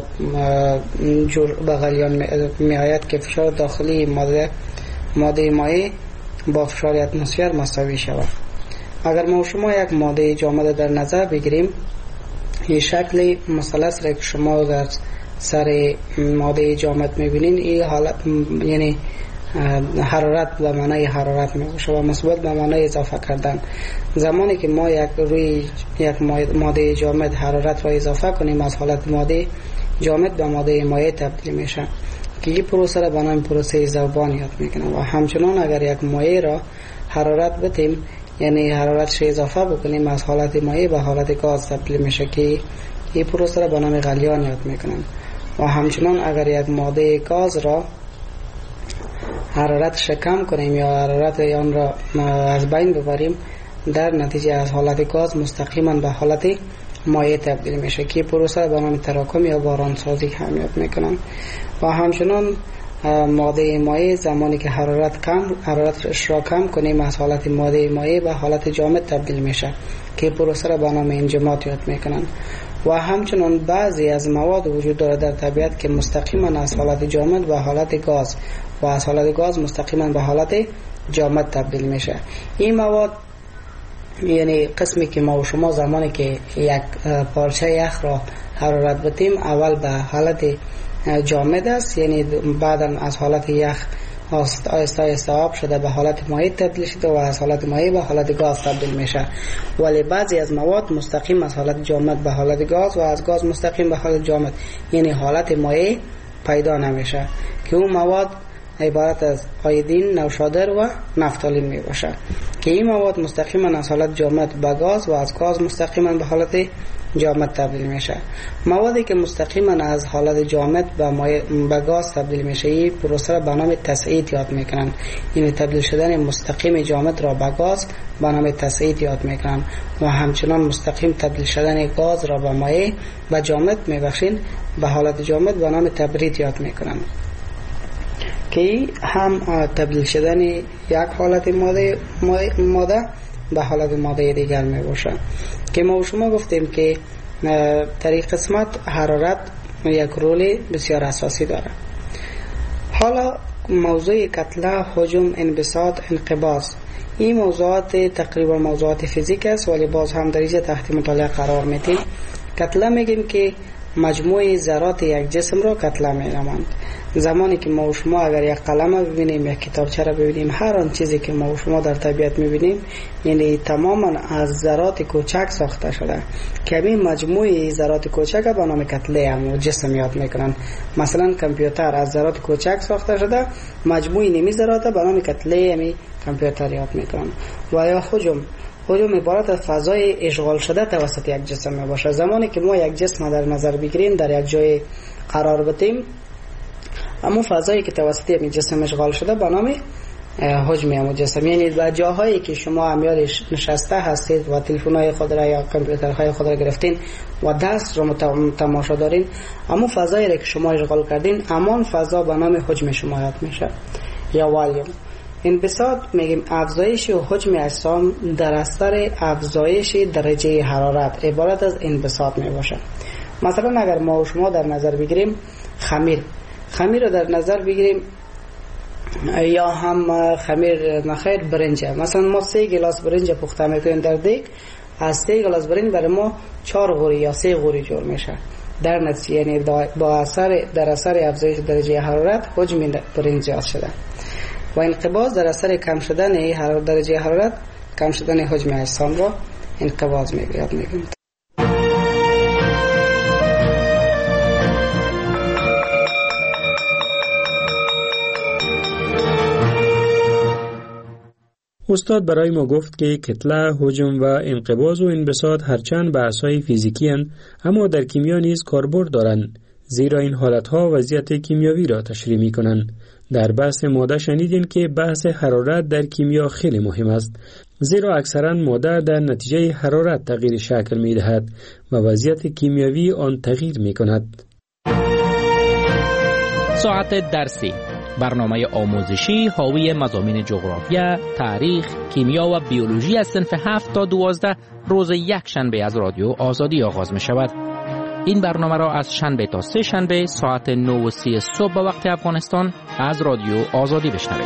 به غلیان میآید که فشار داخلی ماده مایع با فشار اتمسفر مساوی شود. اگر ما شما یک ماده جامد در نظر بگیریم، این شکل مثلث را که شما در سر ماده جامد میبینین، این حالت یعنی حرارت به معنای حرارت میباشه و مثبت به معنای اضافه کردن. زمانی که ما روی یک ماده جامد حرارت را اضافه کنیم، از حالت ماده جامد به ماده مایع تبدیل میشه که این پروسه را به نام پروسه ذوبان یاد میکنه. و همچنان اگر یک مایع را حرارت بدیم، یعنی حرارتش اضافه بکنیم، از حالت مایع به حالت گاز تبدیل میشه که این پروسه را به نام غلیان یاد میکنن. و همچنان اگر یک ماده گاز را حرارتش کم کنیم یا حرارت آن را از بین ببریم، در نتیجه از حالت گاز مستقیما به حالت مایع تبدیل میشه که پروسه را به نام تراکم یا بارانسازی هم یاد میکنن. و همچنان ماده مایع زمانی که حرارتش را کم کنیم، از حالت ماده مایع به حالت جامد تبدیل میشه که پروسه را به نام انجماد یاد میکنن. و همچنان بعضی از مواد وجود داره در طبیعت که مستقیما از حالت جامد به حالت گاز و از حالت گاز مستقیما به حالت جامد تبدیل میشه. این مواد یعنی قسمی که ما و شما زمانی که یک پارچه یخ را حرارت بدیم، اول به حالت جامد است، یعنی بعدا از حالت یخ آهسته آب شده به حالت مایع تبدیل شده و از حالت مایع به حالت گاز تبدیل میشه. ولی بعضی از مواد مستقیم از حالت جامد به حالت گاز و از گاز مستقیم به حالت جامد، یعنی حالت مایع پیدا نمیشه که اون مواد عبارت از آیودین، نوشادر و نفتالین می باشه که این مواد مستقیما از حالت جامد به گاز و از گاز مستقیما به حالت جامد تبدیل میشه. موادی که مستقیما از حالت جامد به گاز تبدیل میشه، این پروسه را به نام تسعید یاد میکنن، یعنی تبدیل شدن مستقیم جامد را به گاز به نام تسعید یاد میکنن. و همچنان مستقیم تبدیل شدن گاز را به مایع و جامد میبخشین به حالت جامد به نام تبرید یاد میکنن که هم تبدیل شدن یک حالت ماده به حالت ماده دیگر می باشه. که ما و شما گفتیم که در این قسمت حرارت یک رول بسیار اساسی داره. حالا موضوع کتله، حجم، انبساط، انقباض، این موضوعات تقریبا موضوعات فیزیک است ولی باز هم در اینجا تحت مطالعه قرار میدیم. کتله میگیم که مجموع ذرات یک جسم را کتله می‌نامند. زمانی که ما و شما اگر یک قلم ببینیم، یک کتابچه را ببینیم، هر آن چیزی که ما و شما در طبیعت می‌بینیم یعنی تماما از ذرات کوچک ساخته شده که همین مجموع ذرات کوچک به نام کتله هم جسم یاد میکنن. مثلا کامپیوتر از ذرات کوچک ساخته شده، مجموع نیمی ذرات به نام کتله همین کامپیوتر یاد میکنن. و یا حجم عبارت از فضای اشغال شده توسط یک جسم می باشه. زمانی که ما یک جسم در نظر بگیریم، در یک جای قرار بدیم، اما فضایی که توسط یک جسم اشغال شده به نام حجم همون جسم، یعنی در جاهایی که شما امیال نشسته هستید و تلفن‌های خود را یا کامپیوترهای خود را گرفتین و دست را تماشا دارین، اما فضایی را که شما اشغال کردین، همان فضا به نام حجم شما یاد میشه یا والیوم. انبساط میگیم افزایش و حجم اجسام در اثر افزایش درجه حرارت عبارت از انبساط می باشه. مثلا اگر ما و شما در نظر بگیریم خمیر رو در نظر بگیریم یا هم خمیر نخیر برنج، مثلا ما 3 گلاس برنج پخته میکنیم در دیگ از 3 گلاس برنج برای ما 4 غوری یا 3 غوری جور میشه. در نتیجه یعنی در اثر افزایش درجه حرارت حجم برنج زیاد شده و انقباض در اثر کم شدن درجه حرارت کم شدن حجم اجسام را انقباض میگیم. استاد برای ما گفت که کتله، حجم و انقباض و انبساط هرچند بحث‌های فیزیکی هستند اما در کیمیا نیز کاربرد دارند، زیرا این حالتها وضعیت کیمیاوی را تشریح می‌کنند. در بحث ماده شنیدین که بحث حرارت در کیمیا خیلی مهم است، زیرا اکثرا ماده در نتیجه حرارت تغییر شکل می‌دهد و وضعیت کیمیاوی آن تغییر می‌کند. ساعت درسی، برنامه آموزشی حاوی مضامین جغرافیا، تاریخ، کیمیا و بیولوژی از صنف 7 تا 12 روز یک شنبه از رادیو آزادی آغاز می شود. این برنامه را از شنبه تا 3 شنبه ساعت 9:30 صبح به وقت افغانستان از رادیو آزادی بشنوید.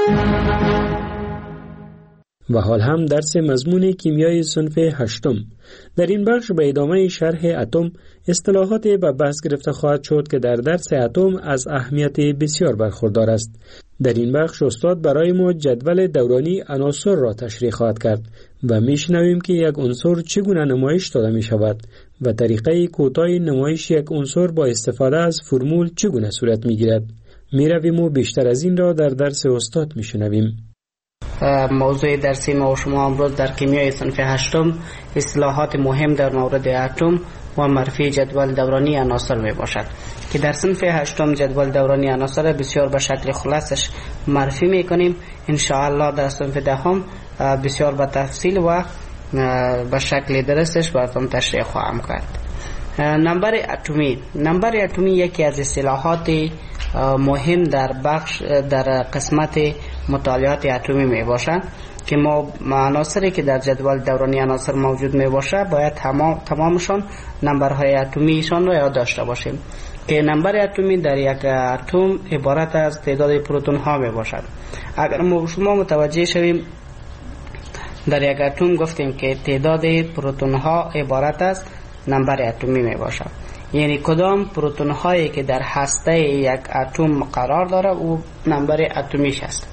و حال هم درس مضمون کیمیای صنف 8. در این بخش به ادامه شرح اتم اصطلاحات به بحث گرفته خواهد شد که در درس اتم از اهمیت بسیار برخوردار است. در این بخش استاد برای ما جدول دورانی عناصر را تشریح خواهد کرد و میشنویم که یک عنصر چگونه نمایش داده می شود و طریقه کوتاه نمایش یک عنصر با استفاده از فرمول چگونه صورت می گیرد. می رویم و بیشتر از این را در درس استاد می شنویم. موضوع درسی ما و شما امروز در کیمیای صنف 8 اصطلاحات مهم در مورد اتم و معرفی جدول دورانی عناصر می باشد که در صنف 8 جدول دورانی عناصر بسیار به شکل خلاصش معرفی می کنیم. ان شاء الله در صنف 10 بسیار به تفصیل و به شکل درستش براتون تشریح خواهم کرد. نمبر اتمی یکی از اصطلاحات مهم در قسمت مطالعات اتمی می باشد که ما عناصری که در جدول دورانی عناصر موجود می باشه باید تمامشان نمبرهای اتمیشان را یاد داشته باشیم که نمبر اتمی در یک اتم عبارت از تعداد پروتون ها می باشد. اگر ما شما متوجه شویم در یک اتم گفتیم که تعداد پروتون ها عبارت از نمبر اتمی می باشد، یعنی کدام پروتون هایی که در هسته یک اتم قرار داره او نمبر اتمیش است.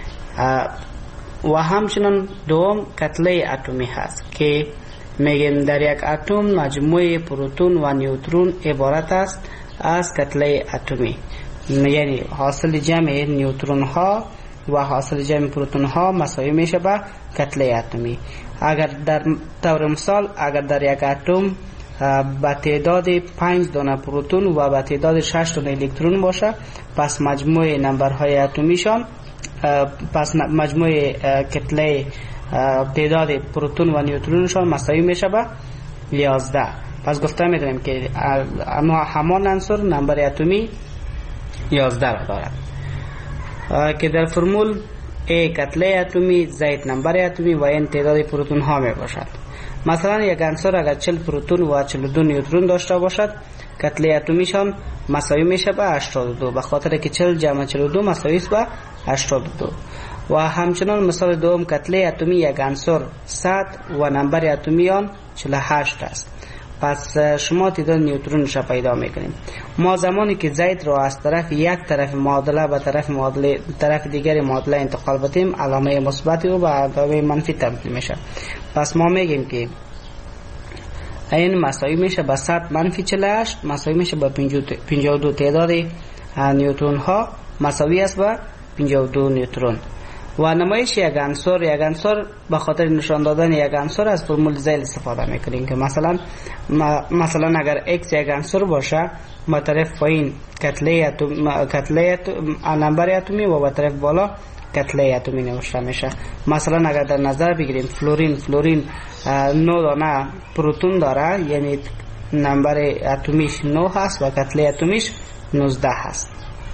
و همچنین دوم کتله اتمی هست که میگیم در یک اتم مجموعه پروتون و نیوترون عبارت است از کتله اتمی، یعنی حاصل جمع نیوترون ها و حاصل جمع پروتون ها مساوی میشه به کتله اتمی. اگر در طور مثال اگر در یک اتم با تعداد 5 دانه پروتون و با تعداد 6 دانه الکترون باشه، پس مجموع نمبرهای اتمیشان مجموع کتله تعداد پروتون و نیوترونشان مساوی میشه به 11. پس گفته میدونیم که همان عنصر نمبر اتمی 11 را دارد که در فرمول A کتله اتمی، Z نمبر اتمی و N تعداد پروتون ها می باشد. مثلا یک عنصر اگر 40 پروتون و 42 نیوترون داشته باشد، کتله اتمیشان مساوی میشه به 82 به خاطر که 40 جمع 42 مساوی است به 82. و همچنان مثال دوم کتله اتمی یک عنصر 100 و نمبر اتمی آن 48 است. پس شما تعداد نیوترونش را پیدا میکنیم. ما زمانی که زید را از یک طرف معادله به طرف دیگر معادله انتقال بدیم، علامه مثبت و به علامه منفی تبدیل میشه. پس ما میگیم که این مساوی میشه به 100 منفی 48 مساوی میشه به 52. تعداد نیوترون ها مساوی است به 52 نیوترون. و نمایش یک عنصر به خاطر نشان دادن یک عنصر از فرمول زیل استفاده میکنیم که مثلا اگر x یک عنصر باشه، با طرف پایین کتله نمبر اتمی و با طرف بالا کتله اتمی نوشته میشه. مثلا اگر در نظر بگیریم فلورین 9 دانه پروتون داره، یعنی نمبر اتمیش 9 هست و کتله اتمیش 19 هست.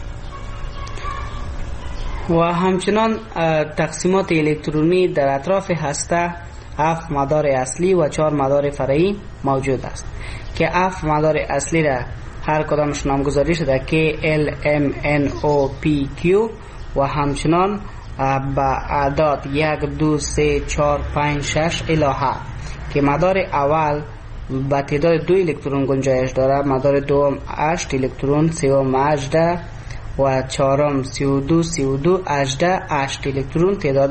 و همچنان تقسیمات الکترونی در اطراف هسته 7 مدار اصلی و 4 مدار فرعی موجود است که 7 مدار اصلی را هر کدامش نامگذاری شده که L M N O P Q و همچنان با اعداد 1 2 3 4 5 6 الی 7 که که مدار اول با تعداد 2 الکترون گنجایش داره، مدار دوم 8 الکترون، سوم 18 و چهارم 32 18 8 الکترون تعداد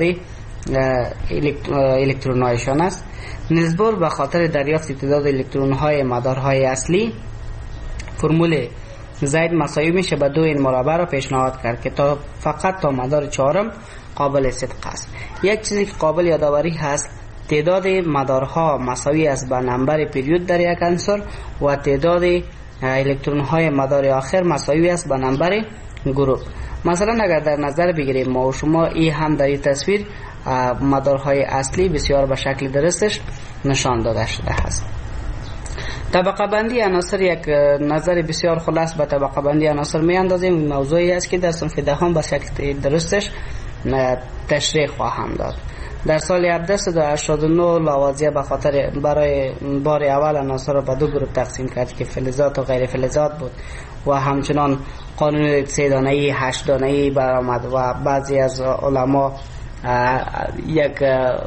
الکترون هایشان است. نسبت به خاطر دریافت تعداد الکترون های مدارهای اصلی، فرمول زید مساوی میشه به 2 این مربع را پیشنهاد کرد که فقط تا مدار چهارم قابل صدق است. یک چیزی که قابل یادآوری هست، تعداد مدارها مساوی است به نمبر پریود در یک عنصر و تعداد الکترون های مدار آخر مساوی است به نمبر گروه. مثلا اگر در نظر بگیریم ما و شما، این هم در این تصویر مدارهای اصلی بسیار به شکل درستش نشان داده شده است. طبقه بندی عناصر یک نظر بسیار خلاص به طبقه بندی عناصر می اندازیم. موضوعی است که در صنف دهم به شکل درستش تشریح خواهم داد. در سال 1389 لاوازیه به خاطر برای بار اول عناصر را به 2 گروه تقسیم کرد که فلزات و غیر فلزات بود و همچنان قانون 3 دانه‌ای 8 دانه‌ای برآمد و بعضی از علما یک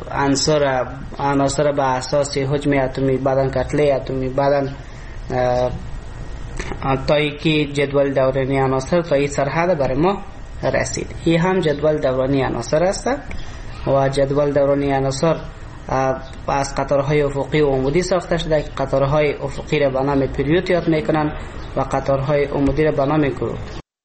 عناصر به اساس حجم اتمی، بعدن کتله اتمی، بعدن تایی که جدول دورانی عناصر تا این سرحد برای ما رسید. این هم جدول دورانی عناصر است و جدول دورانی عناصر از قطارهای افقی و عمودی ساخته شده که قطارهای افقی را به نام پریود یاد میکنن و قطارهای عمودی را به نام گروه.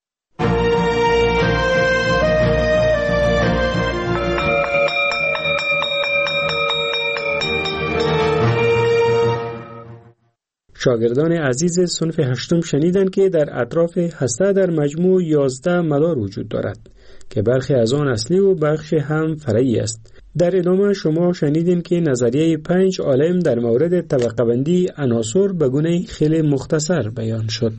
شاگردان عزیز صنف هشتم شنیدند که در اطراف هسته در مجموع 11 مدار وجود دارد که برخی از آن اصلی و بخش هم فرعی است. در ادامه شما شنیدین که نظریه 5 عالم در مورد طبقه بندی عناصر به گونه خیلی مختصر بیان شد.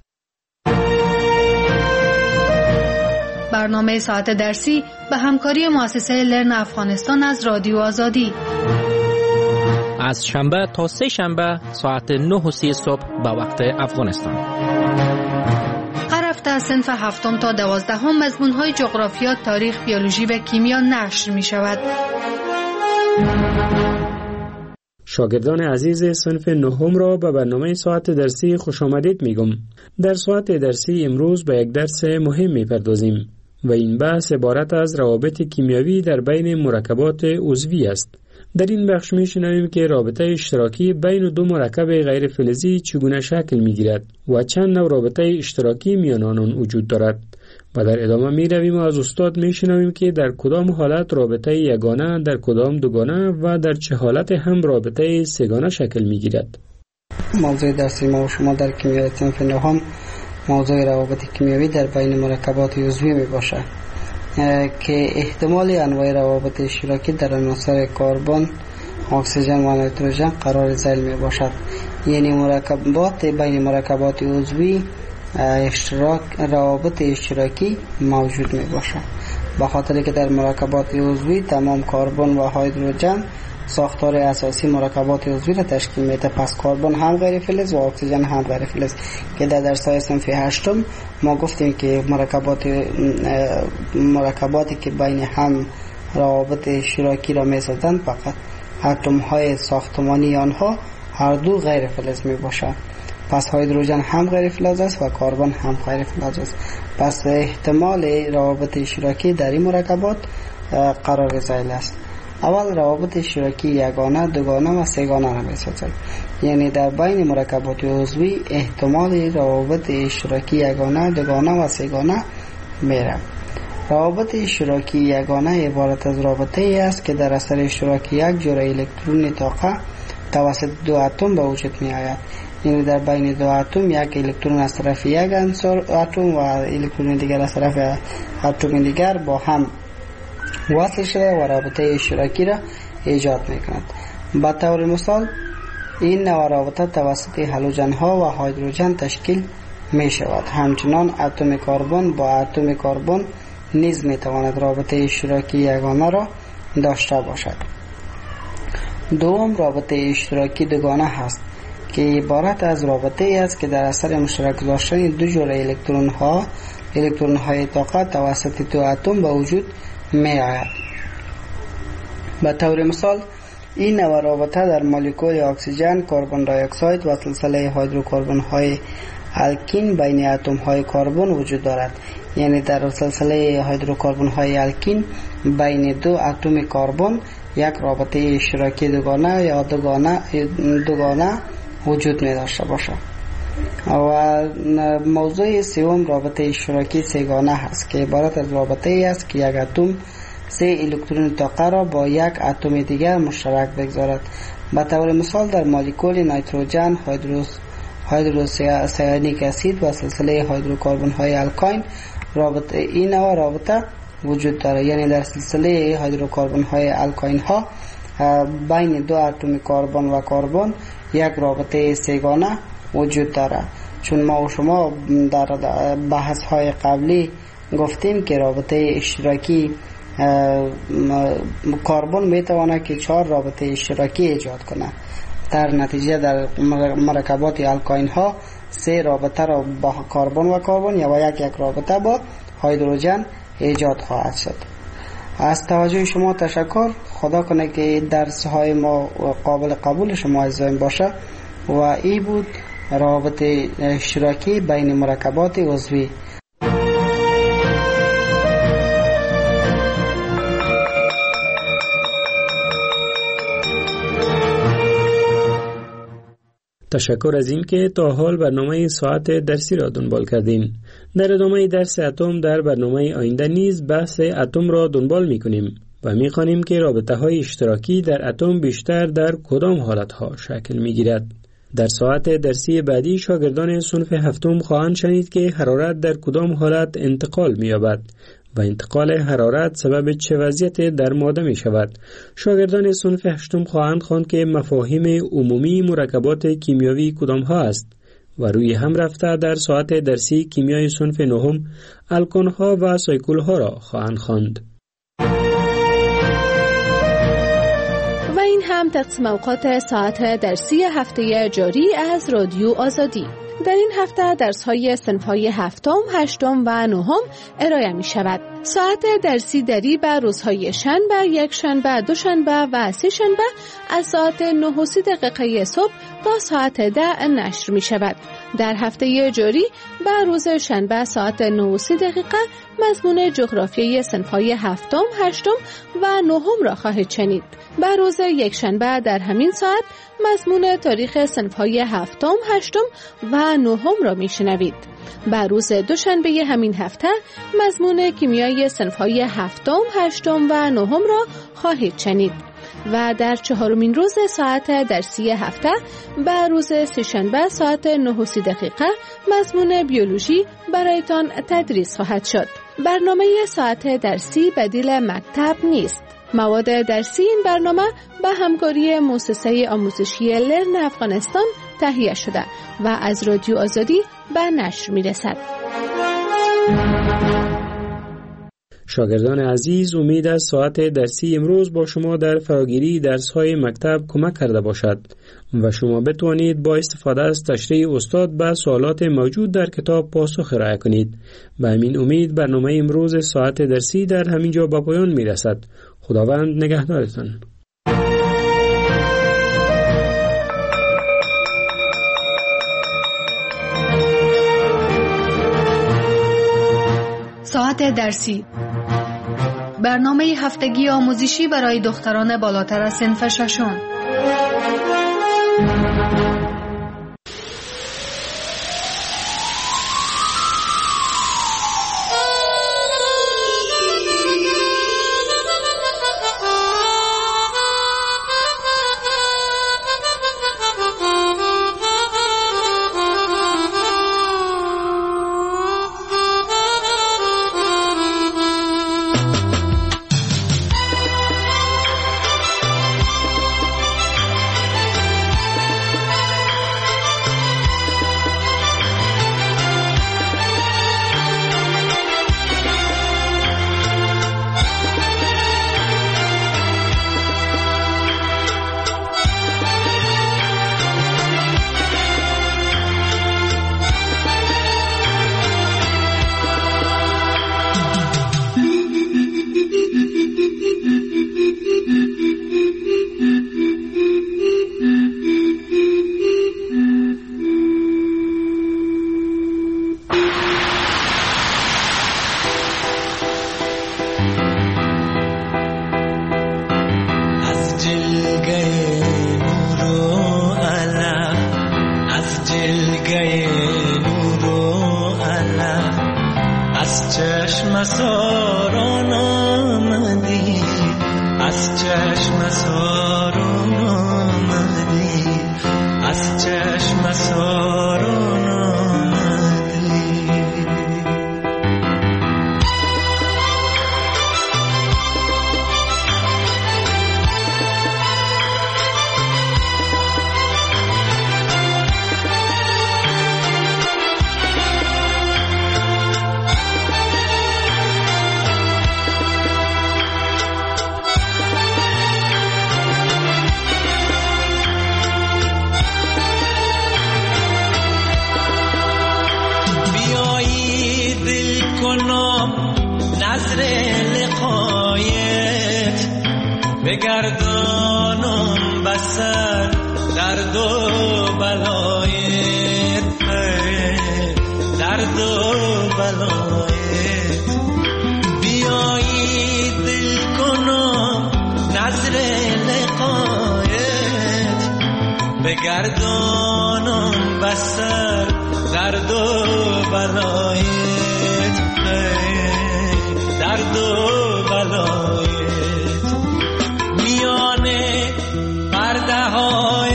برنامه ساعت درسی به همکاری مؤسسه لرن افغانستان از رادیو آزادی از شنبه تا 3 شنبه ساعت 9:30 صبح به وقت افغانستان. هر هفته از صنف 7 تا 12 مضمون‌های جغرافیا، تاریخ، بیولوژی و کیمیا نشر می‌شود. شاگردان عزیز صنف 9 را به برنامه ساعت درسی خوش آمدید میگم. در ساعت درسی امروز به یک درس مهم می‌پردازیم و این بحث عبارت از روابط کیمیایی در بین مرکبات عضوی است. در این بخش می‌شنویم که رابطه اشتراکی بین 2 مرکب غیر فلزی چگونه شکل می‌گیرد و چند نوع رابطه اشتراکی میان آنان وجود دارد و در ادامه می‌رویم و از استاد می‌شنویم که در کدام حالت رابطه یگانه، در کدام دوگانه و در چه حالت هم رابطه سه‌گانه شکل می‌گیرد. موضوع درسی ما و شما در کیمیای صنف 9 موضوع روابط کیمیایی در بین مرکبات عضوی میباشد که احتمال انواع روابط اشتراکی در عناصر کربن، اکسیژن و نیتروژن قرار ذیل می باشد. یعنی مرکبات بین مرکبات عضوی روابط اشتراکی موجود می باشد. به خاطر که در مرکبات عضوی تمام کربن و هیدروژن ساختار اساسی مرکبات عضوی را تشکیل میده. پس کربن هم غیر فلز و اکسیژن هم غیر فلز که در درس‌های صنف 8 ما گفتیم که مرکباتی که بین هم روابط اشتراکی را میسازند فقط اتم های ساختمانی آنها هر دو غیر فلز می باشند. پس هیدروژن هم غیر فلز است و کربن هم غیر فلز است. پس احتمال روابط اشتراکی در این مرکبات قرار ذیل است. اول روابط اشتراکی یگانه، دوگانه و سه‌گانه را می‌سازد. یعنی در بین مرکبات عضوی احتمال روابط اشتراکی یگانه، دوگانه و سه‌گانه میره. روابط اشتراکی یگانه عبارت از رابطه ای است که در اثر اشتراک یک جرعه الکترون طاقه توسط 2 اتم به وجود می آید. یعنی در بین 2 اتم یک الکترون از طرف یک عنصر اتم و الکترون دیگر از طرف اتم دیگر با هم وصل شده و رابطه اشتراکی را ایجاد میکند. به طور مثال این نوع رابطه توسط هالوژن ها و هیدروژن تشکیل می شود. همچنان اتم کربن با اتم کربن نیز می تواند رابطه اشتراکی یگانه را داشته باشد. دوم رابطه اشتراکی دوگانه هست که عبارت از رابطه ای است که در اثر مشترک گذاشتن 2 جرعه الکترون های طاقه توسط 2 اتم به وجود می آید. به طور مثال این نوع رابطه در مولکول اکسیژن، کربن دی اکساید و سلسله هیدروکربن های الکین بین اتم های کربن وجود دارد. یعنی در سلسله هیدروکربن های الکین بین دو اتم کربن یک رابطه اشتراکی دوگانه یا دوگانه وجود می داشته باشد. و موضوع سوم رابطه اشتراکی سه‌گانه هست که عبارت از رابطه ای است که یک اتم 3 الکترون طاقه را با یک اتم دیگر مشترک بگذارد. به طور مثال در مولکول نیتروژن، هیدروسیانیک اسید و سلسله هیدروکربن های الکاین رابطه این نوع رابطه وجود دارد. یعنی در سلسله هیدروکربن های الکاین ها بین دو اتم کربن و کربن یک رابطه سه‌گانه وجود دارد. چون ما و شما در بحث های قبلی گفتیم که رابطه اشتراکی کربن میتواند که 4 رابطه اشتراکی ایجاد کند. در نتیجه در مرکبات الکاین ها 3 رابطه را با کربن و کربن یا یک رابطه با هیدروژن ایجاد خواهد شد. از توجه شما تشکر. خدا کنه که درس های ما قابل قبول شما عزیزان باشه. و این بود رابطه اشتراکی بین مرکبات عضوی. تشکر از این که تا حال برنامه ساعت درسی را دنبال کردین. در ادامه درس اتم در برنامه آینده نیز بحث اتم را دنبال می کنیم و می خوانیم که رابطه های اشتراکی در اتم بیشتر در کدام حالت ها شکل می گیرد. در ساعت درسی بعدی شاگردان صنف هفتم خواهند شنید که حرارت در کدام حالت انتقال می یابد و انتقال حرارت سبب چه وضعیت در ماده می شود. شاگردان صنف هشتم خواهند خواند که مفاهیم عمومی مرکبات کیمیاوی کدام ها است و روی هم رفته در ساعت درسی کیمیای صنف نهم الکن ها و سایکل ها را خواهند خواند. و این هم تقسیم اوقات ساعت درسی هفته جاری از رادیو آزادی. در این هفته درس‌های صنف‌های هفتم، هشتم و نهم ارائه می‌شود. ساعت درسی دری بر روزهای شنبه، یک شنبه، دوشنبه و سه شنبه از ساعت 9:30 صبح تا ساعت 10 نشر می‌شود. در هفته جاری بر روز شنبه ساعت 9:30 مضمون جغرافیای صنف‌های هفتم، هشتم و نهم را خواهید شنید. بر روز یک شنبه در همین ساعت مضمون تاریخ صنف‌های هفتم، هشتم و نهم را میشنوید. بر روز دوشنبه همین هفته مضمون کیمیای صنف‌های هفتم، هشتم و نهم را خواهید شنید. و در چهارمین روز ساعت درسی هفته بر روز سه‌شنبه ساعت 9:30 مضمون بیولوژی برایتان تدریس خواهد شد. برنامه ساعت درسی بدیل مکتب نیست. مواد درسی این برنامه به همکاری مؤسسه آموزشی لرن افغانستان تهیه شده و از رادیو آزادی به نشر می‌رسد. شاگردان عزیز، امید است ساعت درسی امروز با شما در فراگیری درس‌های مکتب کمک کرده باشد و شما بتوانید با استفاده از تشریح استاد به سوالات موجود در کتاب پاسخ ارائه کنید. به همین امید برنامه امروز ساعت درسی در همین جا به پایان می‌رسد. خداوند نگهدارتان. ساعت درسی، برنامه هفتگی آموزشی برای دختران بالاتر از صنف ششم. جلگه نور و علم از چشم ساران آمدی، از چشم ساران آمدی، از چشم ساران آمدی. بگردانم بسر درد و بلایت، درد و بلایت. بیایی دل کنم نظر لقایت، بگردانم بسر درد و بلایت، درد و بلایت. میانه پرده های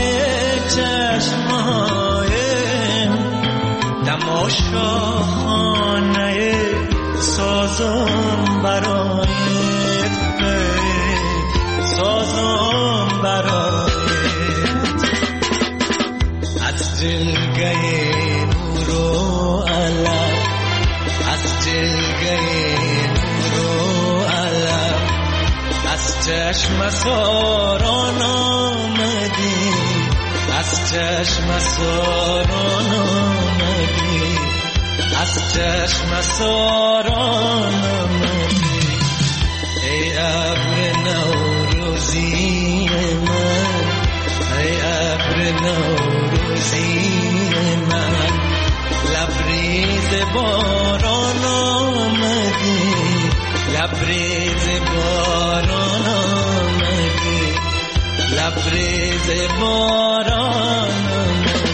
چشمایم تماشا خانه سازم برایت، سازم برایت. از جلگه نور و علم، از جلگه نور و علم، از چشم ساران آمدی، از چشم ساران آمدی، از چشم ساران آمدی. ای ابر نوروزی من، ای ابر نوروزی من، لبریز باران آمدی، لبریز باران آمدی، لبریز باران آمدی.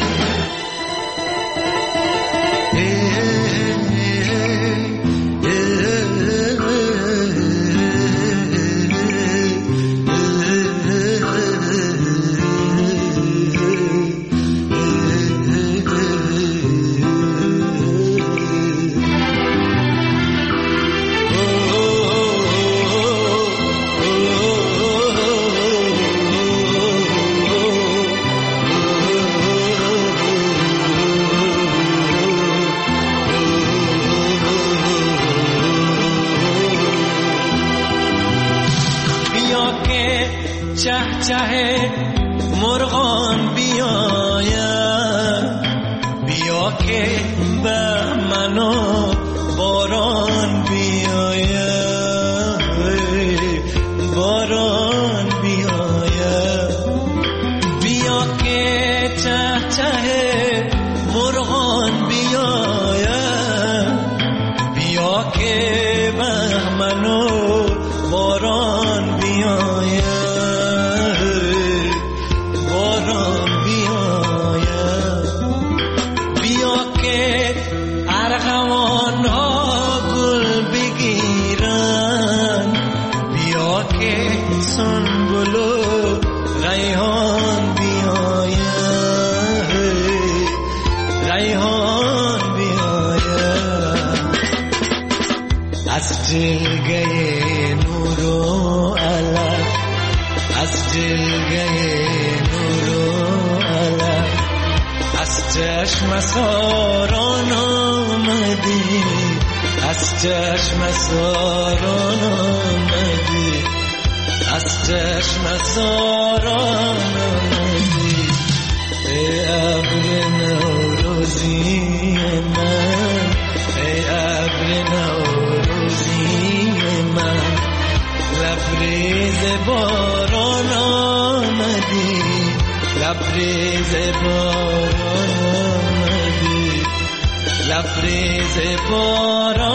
چه مرغان بیاید، بیا که به منو باران بیاید، باران بیاید. بیا که چه مرغان بیاید، بیا که به منو باران بیاید، سنبل و ریحان بیاید، ریحان بیاید. از جلگه نور و علم، از جلگه نور و علم، از چشم ساران آمدی، از چشم ساران آمدی، از چشم ساران آمدی. ای ابر نوروزی من، ای ابر نوروزی من، لبریز باران آمدی، لبریز باران آمدی، لبریز باران